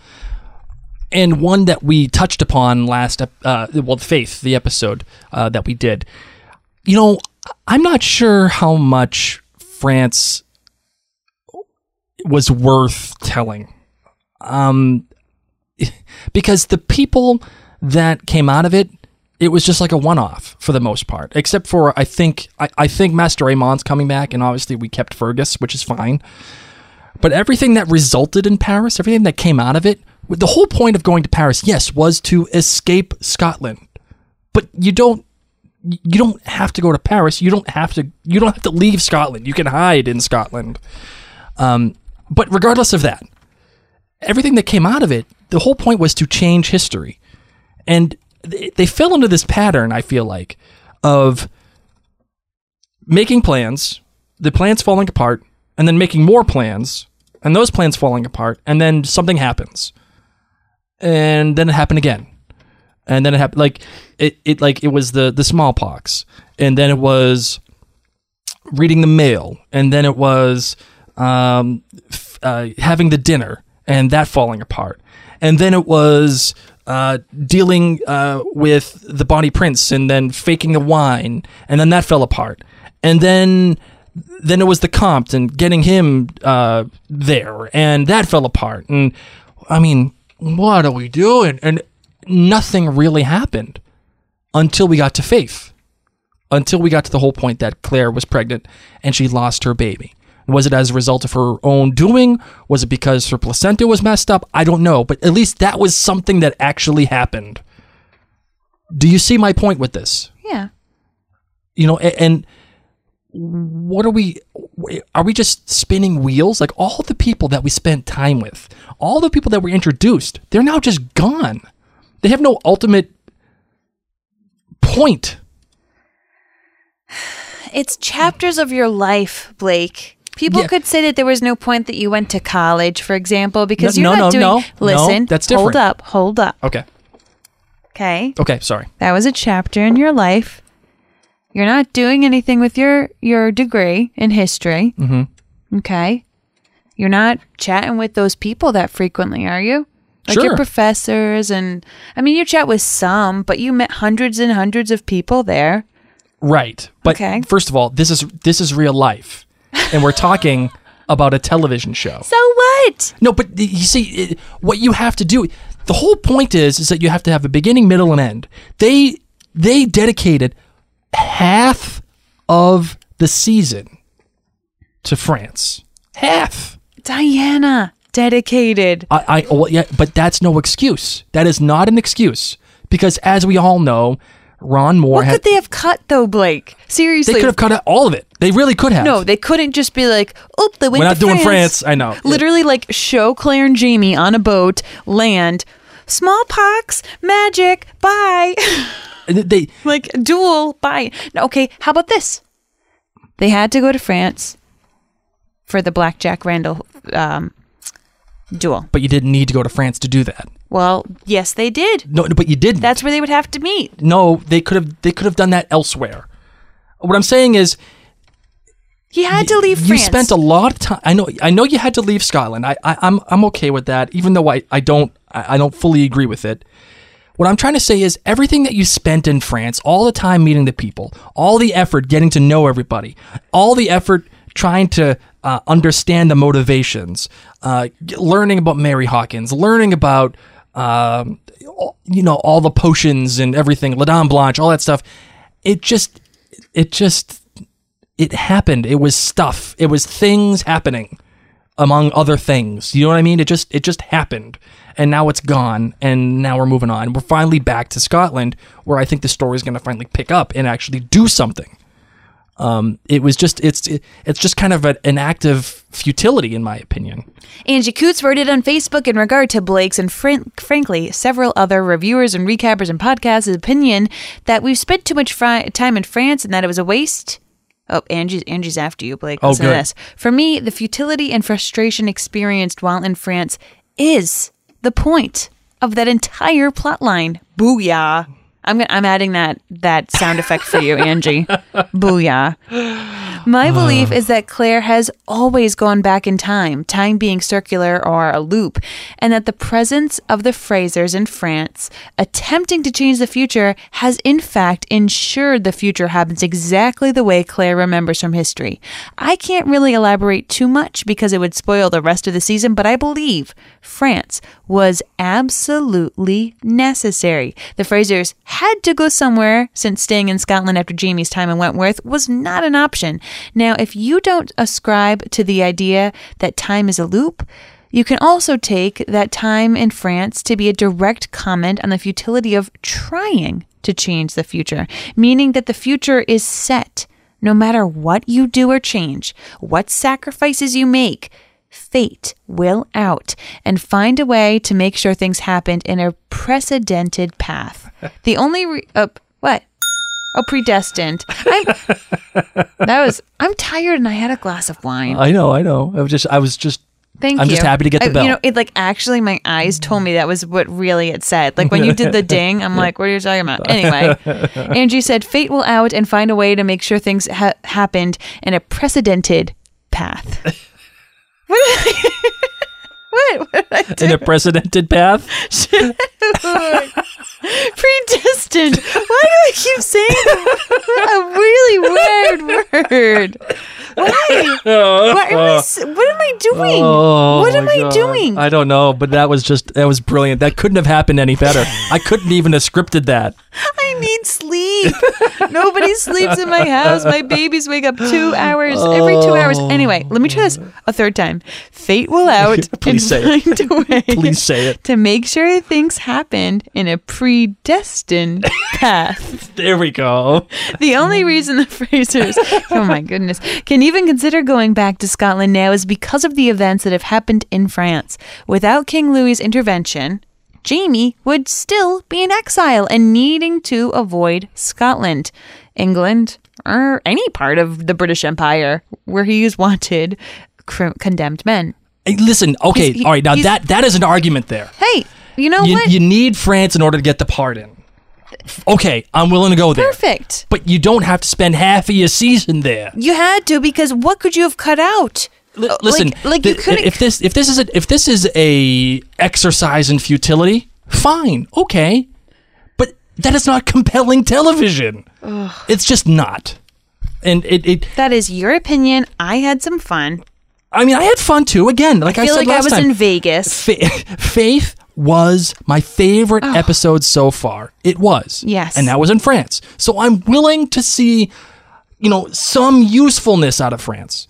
B: and one that we touched upon last Faith, the episode that we did. You know, I'm not sure how much France was worth telling, because the people that came out of it, it was just like a one-off for the most part, except for I think Master Raymond's coming back, and obviously we kept Fergus, which is fine. But everything that resulted in Paris, everything that came out of it, the whole point of going to Paris, yes, was to escape Scotland. But you don't have to go to Paris. You don't have to leave Scotland. You can hide in Scotland. But regardless of that, everything that came out of it, the whole point was to change history. And they fell into this pattern, I feel like, of making plans, the plans falling apart, and then making more plans, and those plans falling apart, and then something happens. And then it happened again. And then it happened, like, it was the smallpox. And then it was reading the mail. And then it was having the dinner, and that falling apart. And then it was dealing with the Bonnie Prince, and then faking the wine, and then that fell apart. And then it was the Comte and getting him there, and that fell apart. And I mean, what are we doing? And nothing really happened until we got to Faith, until we got to the whole point that Claire was pregnant and she lost her baby. Was it as a result of her own doing? Was it because her placenta was messed up? I don't know, but at least that was something that actually happened. Do you see my point with this?
A: Yeah.
B: You know, and what are we are we just spinning wheels? Like all the people that we spent time with, all the people that were introduced, they're now just gone. They have no ultimate point.
A: It's chapters of your life, Blake. People could say that there was no point that you went to college, for example, because you're not doing... Listen,
B: that's different.
A: Hold up.
B: Okay.
A: Okay,
B: sorry.
A: That was a chapter in your life. You're not doing anything with your degree in history. Mm-hmm. Okay. You're not chatting with those people that frequently, are you? Like
B: sure.
A: Your professors and... I mean, you chat with some, but you met hundreds and hundreds of people there.
B: Right. But first of all, this is real life. And we're talking about a television show.
A: So what?
B: No, but you see, what you have to do... The whole point is that you have to have a beginning, middle, and end. They dedicated half of the season to France. Half.
A: Diana, dedicated.
B: Well, yeah, but that's no excuse. That is not an excuse. Because as we all know, Ron Moore...
A: What could they have cut, though, Blake? Seriously.
B: They could have cut out all of it. They really could have.
A: No, they couldn't just be like, oh, they went
B: We're
A: to
B: not doing France. I know.
A: Literally, like, show Claire and Jamie on a boat, land, smallpox, magic, bye.
B: They
A: like, duel, bye. No, okay, how about this? They had to go to France for the Blackjack Randall duel.
B: But you didn't need to go to France to do that.
A: Well, yes, they did.
B: No, but you didn't.
A: That's where they would have to meet.
B: No, they could have done that elsewhere. What I'm saying is,
A: he had to leave France.
B: You spent a lot of time. I know you had to leave Scotland. I'm okay with that, even though I don't fully agree with it. What I'm trying to say is everything that you spent in France, all the time meeting the people, all the effort getting to know everybody, all the effort trying to understand the motivations, learning about Mary Hawkins, learning about all the potions and everything, La Dame Blanche, all that stuff. It happened. It was stuff. It was things happening, among other things. You know what I mean? It just happened, and now it's gone, and now we're moving on. We're finally back to Scotland, where I think the story is going to finally pick up and actually do something. It's just kind of an act of futility, in my opinion.
A: Angie Coots wrote it on Facebook in regard to Blake's and frankly several other reviewers and recappers and podcasts' opinion that we've spent too much time in France and that it was a waste. Oh, Angie's after you, Blake. Listen to this. For me, the futility and frustration experienced while in France is the point of that entire plot line. Booyah. I'm adding that sound effect for you, Angie. Booyah. My belief is that Claire has always gone back in time being circular or a loop, and that the presence of the Frasers in France attempting to change the future has in fact ensured the future happens exactly the way Claire remembers from history. I can't really elaborate too much because it would spoil the rest of the season, but I believe France was absolutely necessary. The Frasers had to go somewhere since staying in Scotland after Jamie's time in Wentworth was not an option. Now, if you don't ascribe to the idea that time is a loop, you can also take that time in France to be a direct comment on the futility of trying to change the future, meaning that the future is set. No matter what you do or change, what sacrifices you make, fate will out and find a way to make sure things happen in a precedented path. The only what? Oh, predestined. I'm tired and I had a glass of wine.
B: I know. I was just
A: Thank
B: I'm
A: you.
B: just happy to get the bell.
A: Actually my eyes told me that was what really it said. Like when you did the ding, I'm like, what are you talking about? Anyway, Angie said, fate will out and find a way to make sure things happened in a precedented path. What did I do?
B: In a precedented path?
A: Predestined. Why do I keep saying a really weird word? Why? What am I doing? What am I doing?
B: I don't know, but that was brilliant. That couldn't have happened any better. I couldn't even have scripted that.
A: I need sleep. Nobody sleeps in my house. My babies wake up 2 hours every 2 hours. Anyway, let me try this a third time. Fate will out
B: Please
A: and
B: say
A: find a way
B: Please say it.
A: to make sure things happened in a predestined path.
B: There we go.
A: The only reason the Frasers, oh my goodness, can even consider going back to Scotland now is because of the events that have happened in France. Without King Louis's intervention, Jamie would still be in exile and needing to avoid Scotland, England, or any part of the British Empire where he is wanted condemned men.
B: Hey, listen, okay, all right, now that is an argument there.
A: Hey, you know what?
B: You need France in order to get the pardon. Okay, I'm willing to go there.
A: Perfect.
B: But you don't have to spend half of your season there.
A: You had to, because what could you have cut out?
B: Listen,
A: you couldn't.
B: if this is a exercise in futility, fine, okay, but that is not compelling television. Ugh. It's just not, and it.
A: That is your opinion. I had some fun.
B: I mean, I had fun too. Again, like I said last time,
A: I was in Vegas.
B: Faith was my favorite episode so far. It was,
A: yes,
B: and that was in France. So I'm willing to see, some usefulness out of France.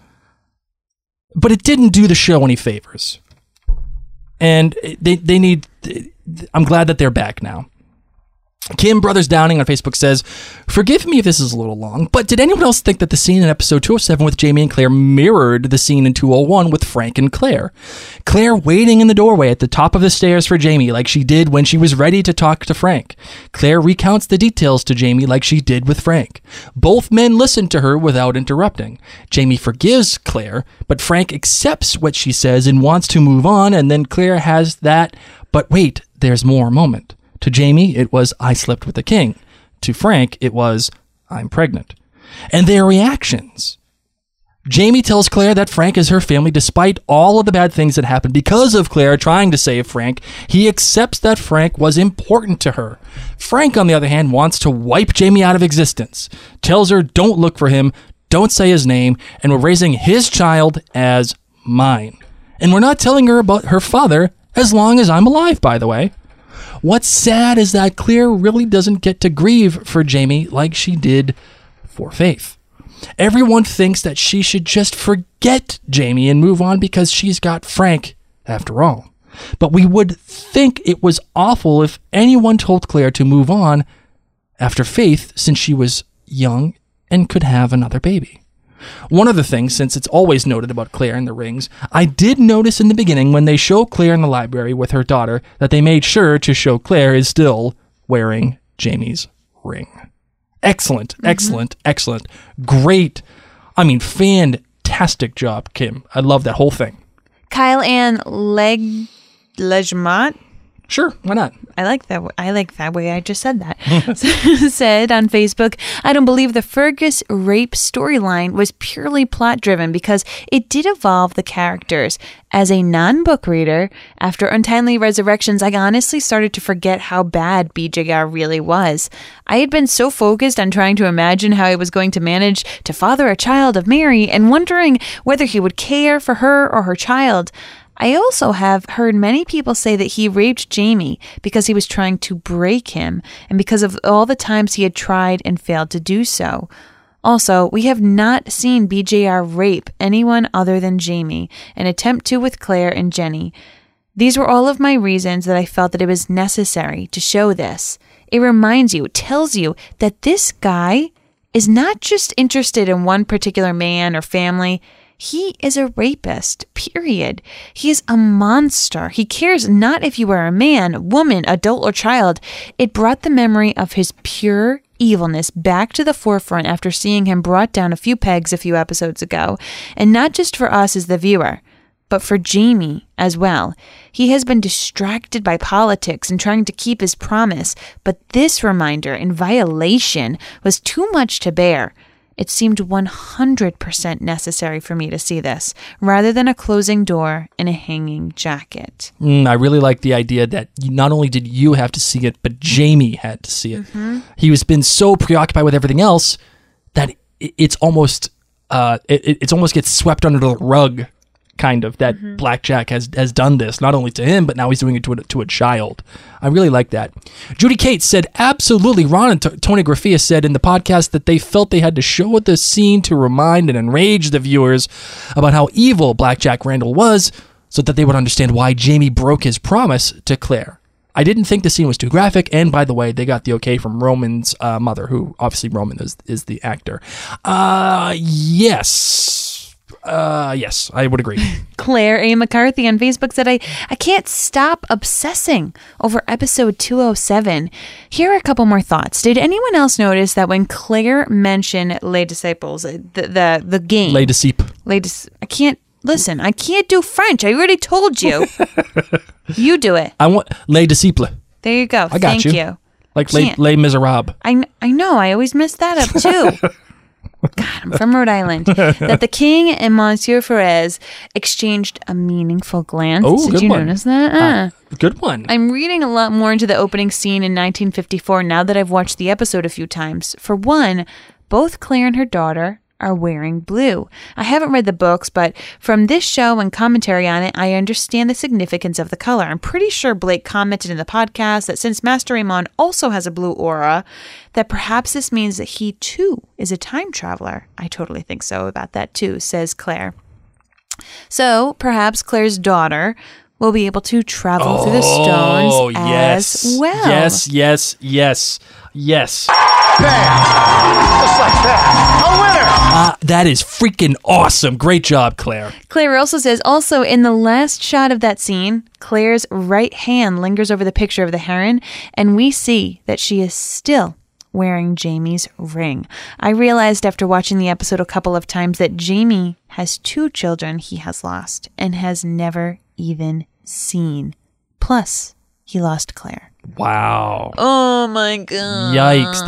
B: But it didn't do the show any favors. And they need... I'm glad that they're back now. Kim Brothers Downing on Facebook says, forgive me if this is a little long, but did anyone else think that the scene in episode 207 with Jamie and Claire mirrored the scene in 201 with Frank and Claire? Claire waiting in the doorway at the top of the stairs for Jamie like she did when she was ready to talk to Frank. Claire recounts the details to Jamie like she did with Frank. Both men listen to her without interrupting. Jamie forgives Claire, but Frank accepts what she says and wants to move on, and then Claire has that, but wait, there's more moment. To Jamie, it was, I slept with the king. To Frank, it was, I'm pregnant. And their reactions. Jamie tells Claire that Frank is her family despite all of the bad things that happened because of Claire trying to save Frank. He accepts that Frank was important to her. Frank, on the other hand, wants to wipe Jamie out of existence. Tells her, don't look for him, don't say his name, and we're raising his child as mine. And we're not telling her about her father as long as I'm alive, by the way. What's sad is that Claire really doesn't get to grieve for Jamie like she did for Faith. Everyone thinks that she should just forget Jamie and move on because she's got Frank, after all. But we would think it was awful if anyone told Claire to move on after Faith, since she was young and could have another baby. One other thing, since it's always noted about Claire and the rings, I did notice in the beginning when they show Claire in the library with her daughter that they made sure to show Claire is still wearing Jamie's ring. Excellent, excellent, excellent. Great. I mean, fantastic job, Kim. I love that whole thing.
A: Kyle Ann Legmont.
B: Sure, why not?
A: I like that way I just said that. Said on Facebook, I don't believe the Fergus rape storyline was purely plot driven because it did evolve the characters. As a non-book reader, after Untimely Resurrections, I honestly started to forget how bad BJR really was. I had been so focused on trying to imagine how he was going to manage to father a child of Mary and wondering whether he would care for her or her child. I also have heard many people say that he raped Jamie because he was trying to break him and because of all the times he had tried and failed to do so. Also, we have not seen BJR rape anyone other than Jamie, an attempt to with Claire and Jenny. These were all of my reasons that I felt that it was necessary to show this. It reminds you, tells you that this guy is not just interested in one particular man or family. He is a rapist, period. He is a monster. He cares not if you are a man, woman, adult, or child. It brought the memory of his pure evilness back to the forefront after seeing him brought down a few pegs a few episodes ago. And not just for us as the viewer, but for Jamie as well. He has been distracted by politics and trying to keep his promise, but this reminder in violation was too much to bear. It seemed 100% necessary for me to see this, rather than a closing door and a hanging jacket.
B: I really like the idea that not only did you have to see it, but Jamie had to see it. Mm-hmm. He has been so preoccupied with everything else that it's almost gets swept under the rug kind of, that Blackjack has done this, not only to him, but now he's doing it to a child. I really like that. Judy Cates said, absolutely. Ron and Tony Graffia said in the podcast that they felt they had to show the scene to remind and enrage the viewers about how evil Blackjack Randall was, so that they would understand why Jamie broke his promise to Claire. I didn't think the scene was too graphic, and by the way, they got the okay from Roman's mother, who obviously Roman is the actor. Yes, I would agree.
A: Claire A. McCarthy on Facebook said, I can't stop obsessing over episode 207. Here are a couple more thoughts. Did anyone else notice that when Claire mentioned Les Disciples, the game?
B: Les Disciples.
A: I can't do French. I already told you. You do it.
B: I want Les Disciples.
A: There you go.
B: I got
A: Thank you.
B: Like Les Miserables.
A: I know. I always mess that up too. God, I'm from Rhode Island. That the king and Monsieur Ferez exchanged a meaningful glance.
B: Oh,
A: Did you notice that?
B: Good one.
A: I'm reading a lot more into the opening scene in 1954 now that I've watched the episode a few times. For one, both Claire and her daughter are wearing blue. I haven't read the books, but from this show and commentary on it, I understand the significance of the color. I'm pretty sure Blake commented in the podcast that since Master Raymond also has a blue aura, that perhaps this means that he too is a time traveler. I totally think so about that too, says Claire. So perhaps Claire's daughter will be able to travel through the stones as well.
B: Yes.
C: Bam! Just like that. A winner!
B: That is freaking awesome. Great job, Claire.
A: Claire also says, also in the last shot of that scene, Claire's right hand lingers over the picture of the heron, and we see that she is still wearing Jamie's ring. I realized after watching the episode a couple of times that Jamie has 2 children he has lost and has never even seen. Plus, he lost Claire.
B: Wow.
A: Oh my god.
B: Yikes.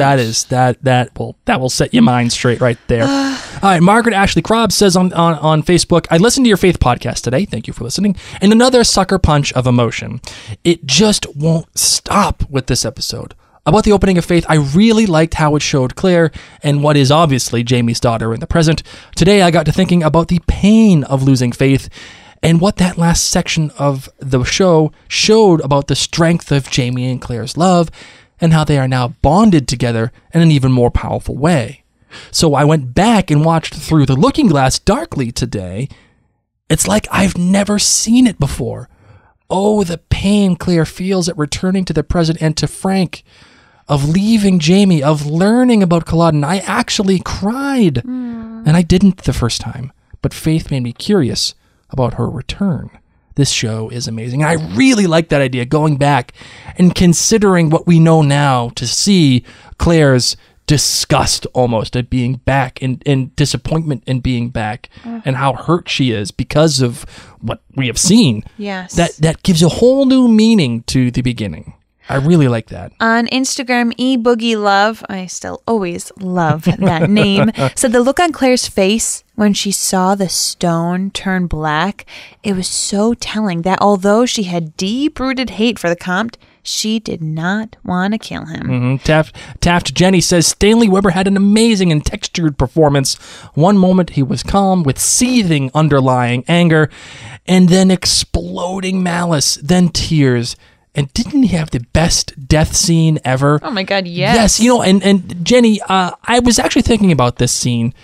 B: That will set your mind straight right there. All right, Margaret Ashley Krob says on Facebook, I listened to your faith podcast today. Thank you for listening. And another sucker punch of emotion. It just won't stop with this episode. About the opening of Faith, I really liked how it showed Claire and what is obviously Jamie's daughter in the present. Today I got to thinking about the pain of losing Faith and what that last section of the show showed about the strength of Jamie and Claire's love and how they are now bonded together in an even more powerful way. So I went back and watched Through the Looking Glass darkly today. It's like I've never seen it before. Oh, the pain Claire feels at returning to the present and to Frank, of leaving Jamie, of learning about Culloden. I actually cried. And I didn't the first time, but Faith made me curious about her return. This show is amazing. I really like that idea, going back and considering what we know now to see Claire's disgust almost at being back and disappointment in being back and how hurt she is because of what we have seen.
A: Yes.
B: That gives a whole new meaning to the beginning. I really like that.
A: On Instagram, eBoogieLove, I still always love that name, said the look on Claire's face when she saw the stone turn black, it was so telling that although she had deep-rooted hate for the Comte, she did not want to kill him.
B: Taft Jenny says Stanley Weber had an amazing and textured performance. One moment he was calm with seething underlying anger, and then exploding malice, then tears. And didn't he have the best death scene ever?
A: Oh my God, yes.
B: Yes, you know, and Jenny, I was actually thinking about this scene,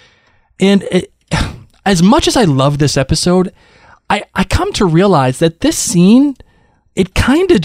B: and as much as I love this episode, I come to realize that this scene, it kind of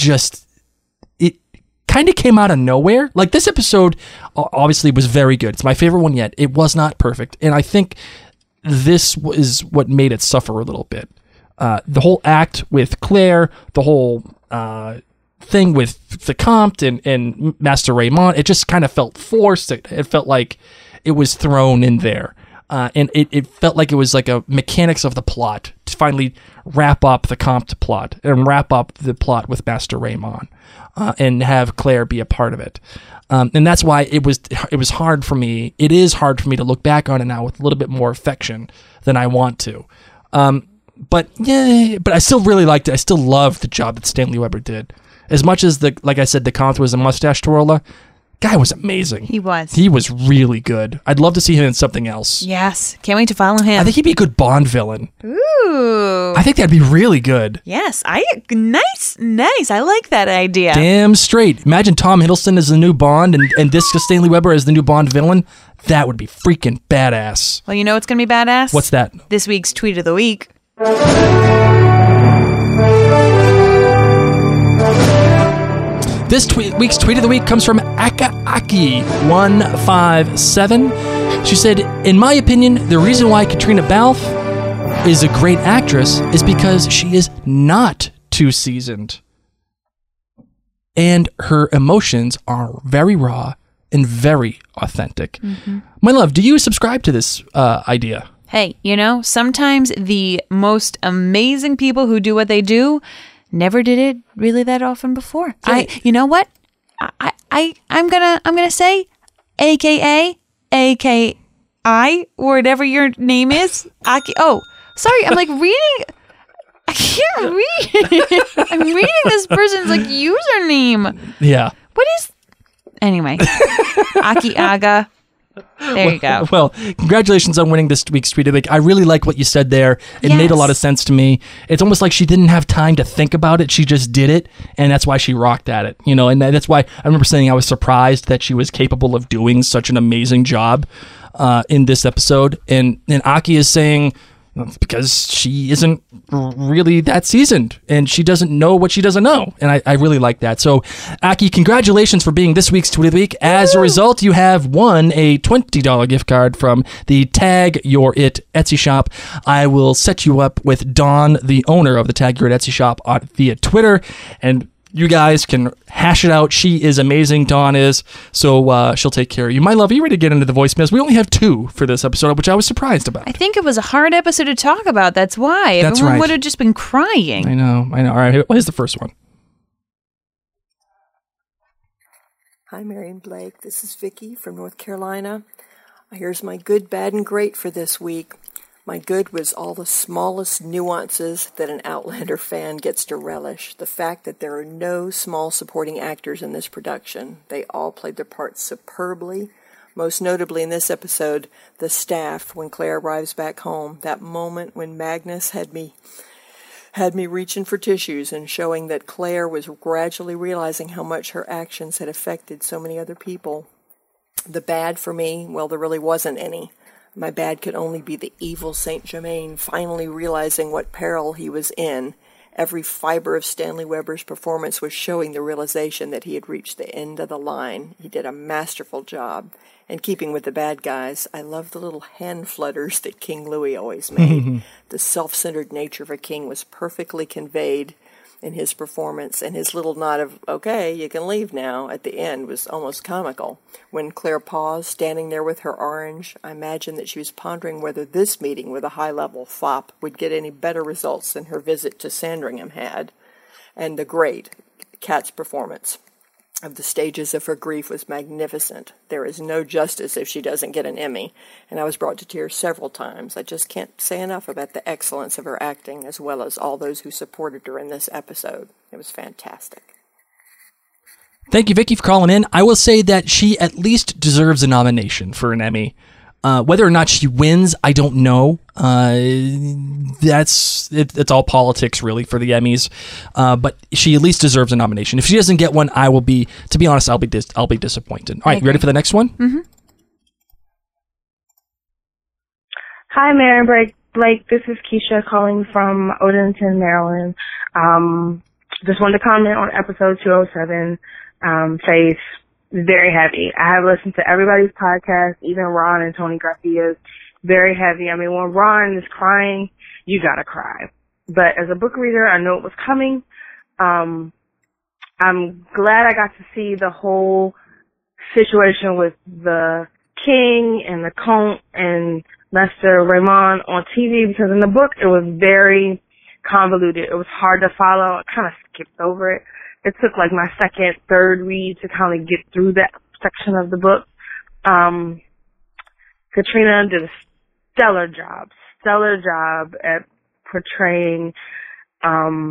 B: came out of nowhere. Like, this episode obviously was very good. It's my favorite one yet. It was not perfect, and I think this is what made it suffer a little bit. The whole act with Claire, the whole thing with the Comte and Master Raymond, it just kind of felt forced. It felt like it was thrown in there. And it felt like it was like a mechanics of the plot to finally wrap up the Comte plot and wrap up the plot with Master Raymond and have Claire be a part of it. And that's why it was hard for me. It is hard for me to look back on it now with a little bit more affection than I want to. But I still really liked it. I still loved the job that Stanley Weber did. As much as like I said, the Comte was a mustache twirler, Guy was amazing.
A: He was.
B: He was really good. I'd love to see him in something else.
A: Yes. Can't wait to follow him.
B: I think he'd be a good Bond villain.
A: Ooh.
B: I think that'd be really good.
A: Yes. Nice. I like that idea.
B: Damn straight. Imagine Tom Hiddleston as the new Bond and this Stanley Weber as the new Bond villain. That would be freaking badass.
A: Well, you know what's going to be badass?
B: What's that?
A: This week's Tweet of the Week.
B: This week's Tweet of the Week comes from Akaaki157. She said, in my opinion, the reason why Katrina Balfe is a great actress is because she is not too seasoned. And her emotions are very raw and very authentic. Mm-hmm. My love, do you subscribe to this idea?
A: Hey, sometimes the most amazing people who do what they do never did it really that often before. You know what? I'm gonna say, AKI, whatever your name is. Oh, sorry. I'm like reading. I can't read. I'm reading this person's like username.
B: Yeah.
A: What is? Anyway, Aki Aga. There you go.
B: Well, congratulations on winning this week's Tweet of the Week. I really like what you said there. It made a lot of sense to me. It's almost like she didn't have time to think about it. She just did it, and that's why she rocked at it. And that's why I remember saying I was surprised that she was capable of doing such an amazing job in this episode. And Aki is saying, because she isn't really that seasoned and she doesn't know what she doesn't know. And I really like that. So, Aki, congratulations for being this week's Tweet of the Week. As a result, you have won a $20 gift card from the Tag Your It Etsy shop. I will set you up with Dawn, the owner of the Tag Your It Etsy shop, via Twitter. And you guys can hash it out. She is amazing, Dawn is. So she'll take care of you. My love, are you ready to get into the voicemails? We only have 2 for this episode, which I was surprised about.
A: I think it was a hard episode to talk about. That's why. Everyone would have just been crying.
B: I know. All right, here's the first one.
D: Hi, Marion Blake. This is Vicki from North Carolina. Here's my good, bad, and great for this week. My good was all the smallest nuances that an Outlander fan gets to relish. The fact that there are no small supporting actors in this production. They all played their parts superbly. Most notably in this episode, the staff, when Claire arrives back home. That moment when Magnus had me reaching for tissues and showing that Claire was gradually realizing how much her actions had affected so many other people. The bad for me, well, there really wasn't any. My bad could only be the evil Saint Germain finally realizing what peril he was in. Every fiber of Stanley Weber's performance was showing the realization that he had reached the end of the line. He did a masterful job. And keeping with the bad guys, I love the little hand flutters that King Louis always made. The self-centered nature of a king was perfectly conveyed in his performance, and his little nod of, okay, you can leave now, at the end was almost comical. When Claire paused, standing there with her orange, I imagined that she was pondering whether this meeting with a high-level fop would get any better results than her visit to Sandringham had. And the great Kat's performance of the stages of her grief was magnificent. There is no justice if she doesn't get an Emmy, and I was brought to tears several times. I just can't say enough about the excellence of her acting, as well as all those who supported her in this episode. It was fantastic.
B: Thank you, Vicki, for calling in. I will say that she at least deserves a nomination for an Emmy. Whether or not she wins, I don't know. It's all politics, really, for the Emmys. But she at least deserves a nomination. If she doesn't get one, to be honest, I'll be disappointed. All right, you ready for the next one?
A: Mm-hmm.
E: Hi, Marion Blake. This is Keisha calling from Odenton, Maryland. Just wanted to comment on episode 207. Faith. Very heavy. I have listened to everybody's podcast, even Ron and Tony Garcia's. Very heavy. I mean, when Ron is crying, you gotta cry. But as a book reader, I know it was coming. I'm glad I got to see the whole situation with the king and the Comte and Lester Raymond on TV, because in the book it was very convoluted. It was hard to follow. I kind of skipped over it. It took like my second, third read to kind of get through that section of the book. Katrina did a stellar job at portraying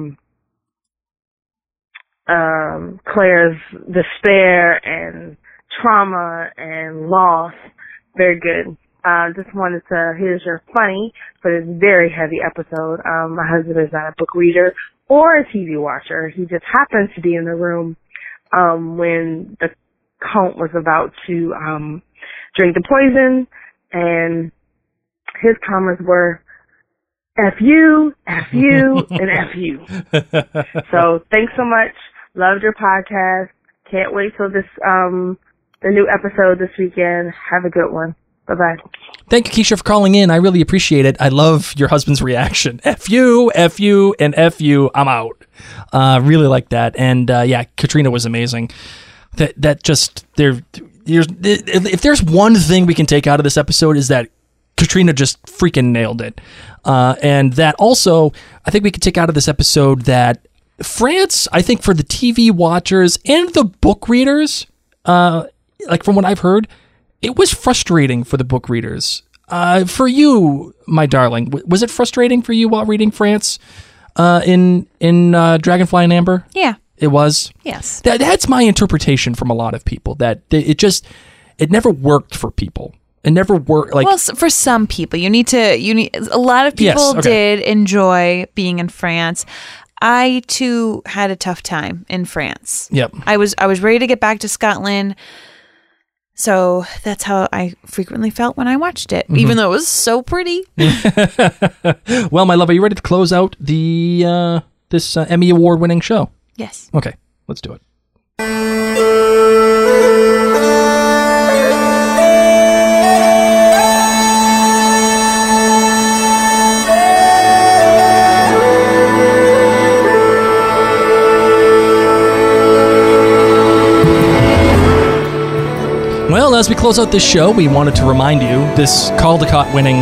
E: Claire's despair and trauma and loss. Very good. Just wanted to, here's your funny, but it's very heavy episode. My husband is not a book reader or a TV watcher. He just happened to be in the room when the count was about to drink the poison, and his comments were F you, and F you. So thanks so much. Loved your podcast. Can't wait till this the new episode this weekend. Have a good one. Bye-bye.
B: Thank you, Keisha, for calling in. I really appreciate it. I love your husband's reaction. F you, and F you. I'm out. Really like that. And yeah, Katrina was amazing. That just if there's one thing we can take out of this episode is that Katrina just freaking nailed it. And that also, I think we can take out of this episode that France, I think for the TV watchers and the book readers, like from what I've heard, it was frustrating for the book readers. For you, my darling, was it frustrating for you while reading France in Dragonfly and Amber?
A: Yeah.
B: It was?
A: Yes.
B: That's my interpretation from a lot of people, that it never worked for people. It never worked. Like,
A: well, for some people, you need a lot of people did enjoy being in France. I too had a tough time in France.
B: Yep. I was
A: ready to get back to Scotland. So that's how I frequently felt when I watched it, even though it was so pretty.
B: Well, my love, are you ready to close out the this Emmy Award-winning show?
A: Yes.
B: Okay, let's do it. Well, as we close out this show, we wanted to remind you this Caldecott winning,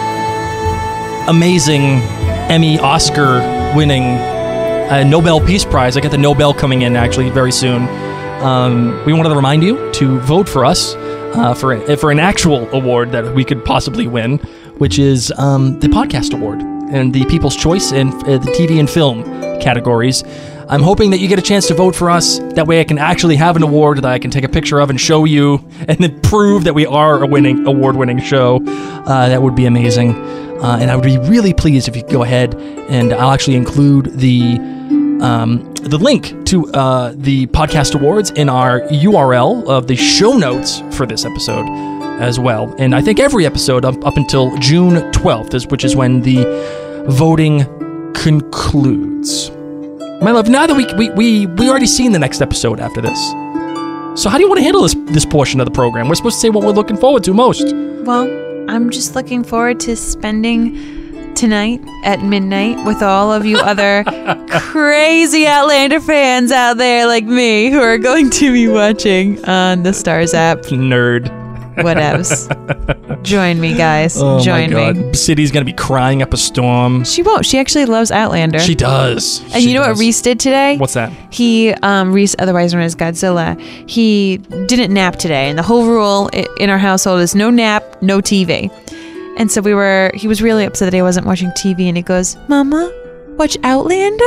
B: amazing Emmy, Oscar winning Nobel Peace Prize. I get the Nobel coming in actually very soon. We wanted to remind you to vote for us for an actual award that we could possibly win, which is the Podcast Award and the People's Choice and the TV and Film categories. I'm hoping that you get a chance to vote for us. That way I can actually have an award that I can take a picture of and show you and then prove that we are a award-winning show. That would be amazing. And I would be really pleased if you could go ahead, and I'll actually include the link to the Podcast Awards in our URL of the show notes for this episode as well. And I think every episode up until June 12th, which is when the voting concludes. My love, now that we already seen the next episode after this. So how do you want to handle this portion of the program? We're supposed to say what we're looking forward to most.
A: Well, I'm just looking forward to spending tonight at midnight with all of you other crazy Outlander fans out there like me who are going to be watching on the Stars app.
B: Nerd.
A: Whatevs. Join me, guys.
B: Oh
A: Join
B: my God.
A: me.
B: City's gonna be crying up a storm.
A: She won't. She actually loves Outlander.
B: She does.
A: And you know what Reese did today?
B: What's that?
A: He, Reese, otherwise known as Godzilla, he didn't nap today. And the whole rule in our household is no nap, no TV. And so he was really upset that he wasn't watching TV. And he goes, Mama, watch Outlander?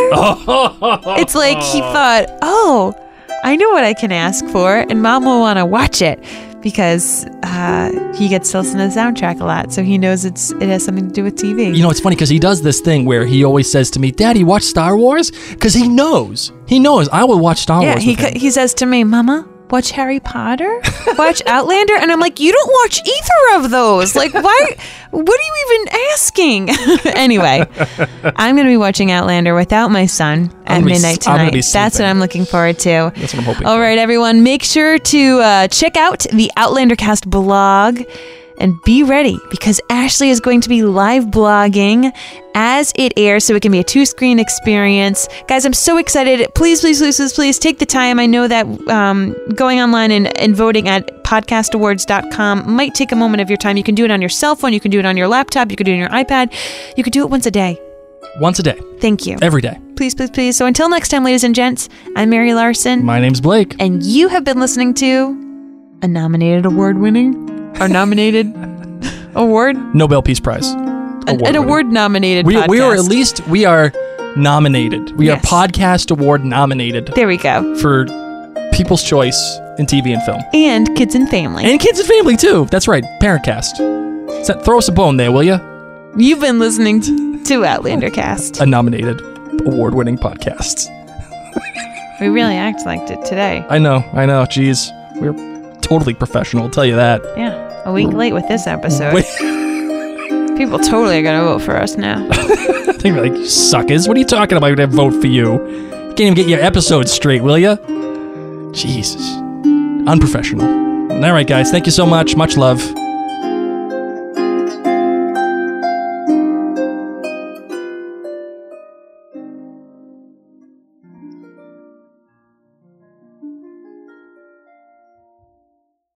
A: It's like he thought, oh, I know what I can ask for. And Mom will want to watch it. Because he gets to listen to the soundtrack a lot, so he knows it has something to do with TV.
B: You know, it's funny because he does this thing where he always says to me, Daddy, watch Star Wars? Because he knows I will watch Star Wars with him.
A: He says to me, Mama, watch Harry Potter? Watch Outlander? And I'm like, you don't watch either of those. Like, why? What are you even asking? Anyway, I'm going to be watching Outlander without my son at midnight tonight. That's what I'm looking forward to.
B: That's what I'm hoping
A: All right, everyone, make sure to check out the Outlander Cast blog and be ready because Ashley is going to be live blogging as it airs, so it can be a 2-screen experience. Guys, I'm so excited. Please take the time. I know that going online and voting at podcastawards.com might take a moment of your time. You can do it on your cell phone. You can do it on your laptop. You can do it on your iPad. You can do it once a day.
B: Once a day.
A: Thank you.
B: Every day.
A: Please. So until next time, ladies and gents, I'm Mary Larson.
B: My name's Blake.
A: And you have been listening to a nominated award-winning or nominated award?
B: Nobel Peace Prize.
A: An award-nominated podcast.
B: We are nominated. We are Podcast Award nominated.
A: There we go.
B: For People's Choice in TV and film.
A: And Kids and Family.
B: And Kids and Family, too. That's right. Parentcast. Throw us a bone there, will you?
A: You've been listening to Outlander Cast.
B: A nominated, award-winning podcast.
A: We really act like it today.
B: I know. Jeez. We're totally professional, I'll tell you that.
A: Yeah, a week late with this episode. People totally are going to vote for us now.
B: They're like, you suckers. What are you talking about? I'm going to vote for you. You can't even get your episodes straight, will you? Jesus. Unprofessional. All right, guys. Thank you so much. Much love.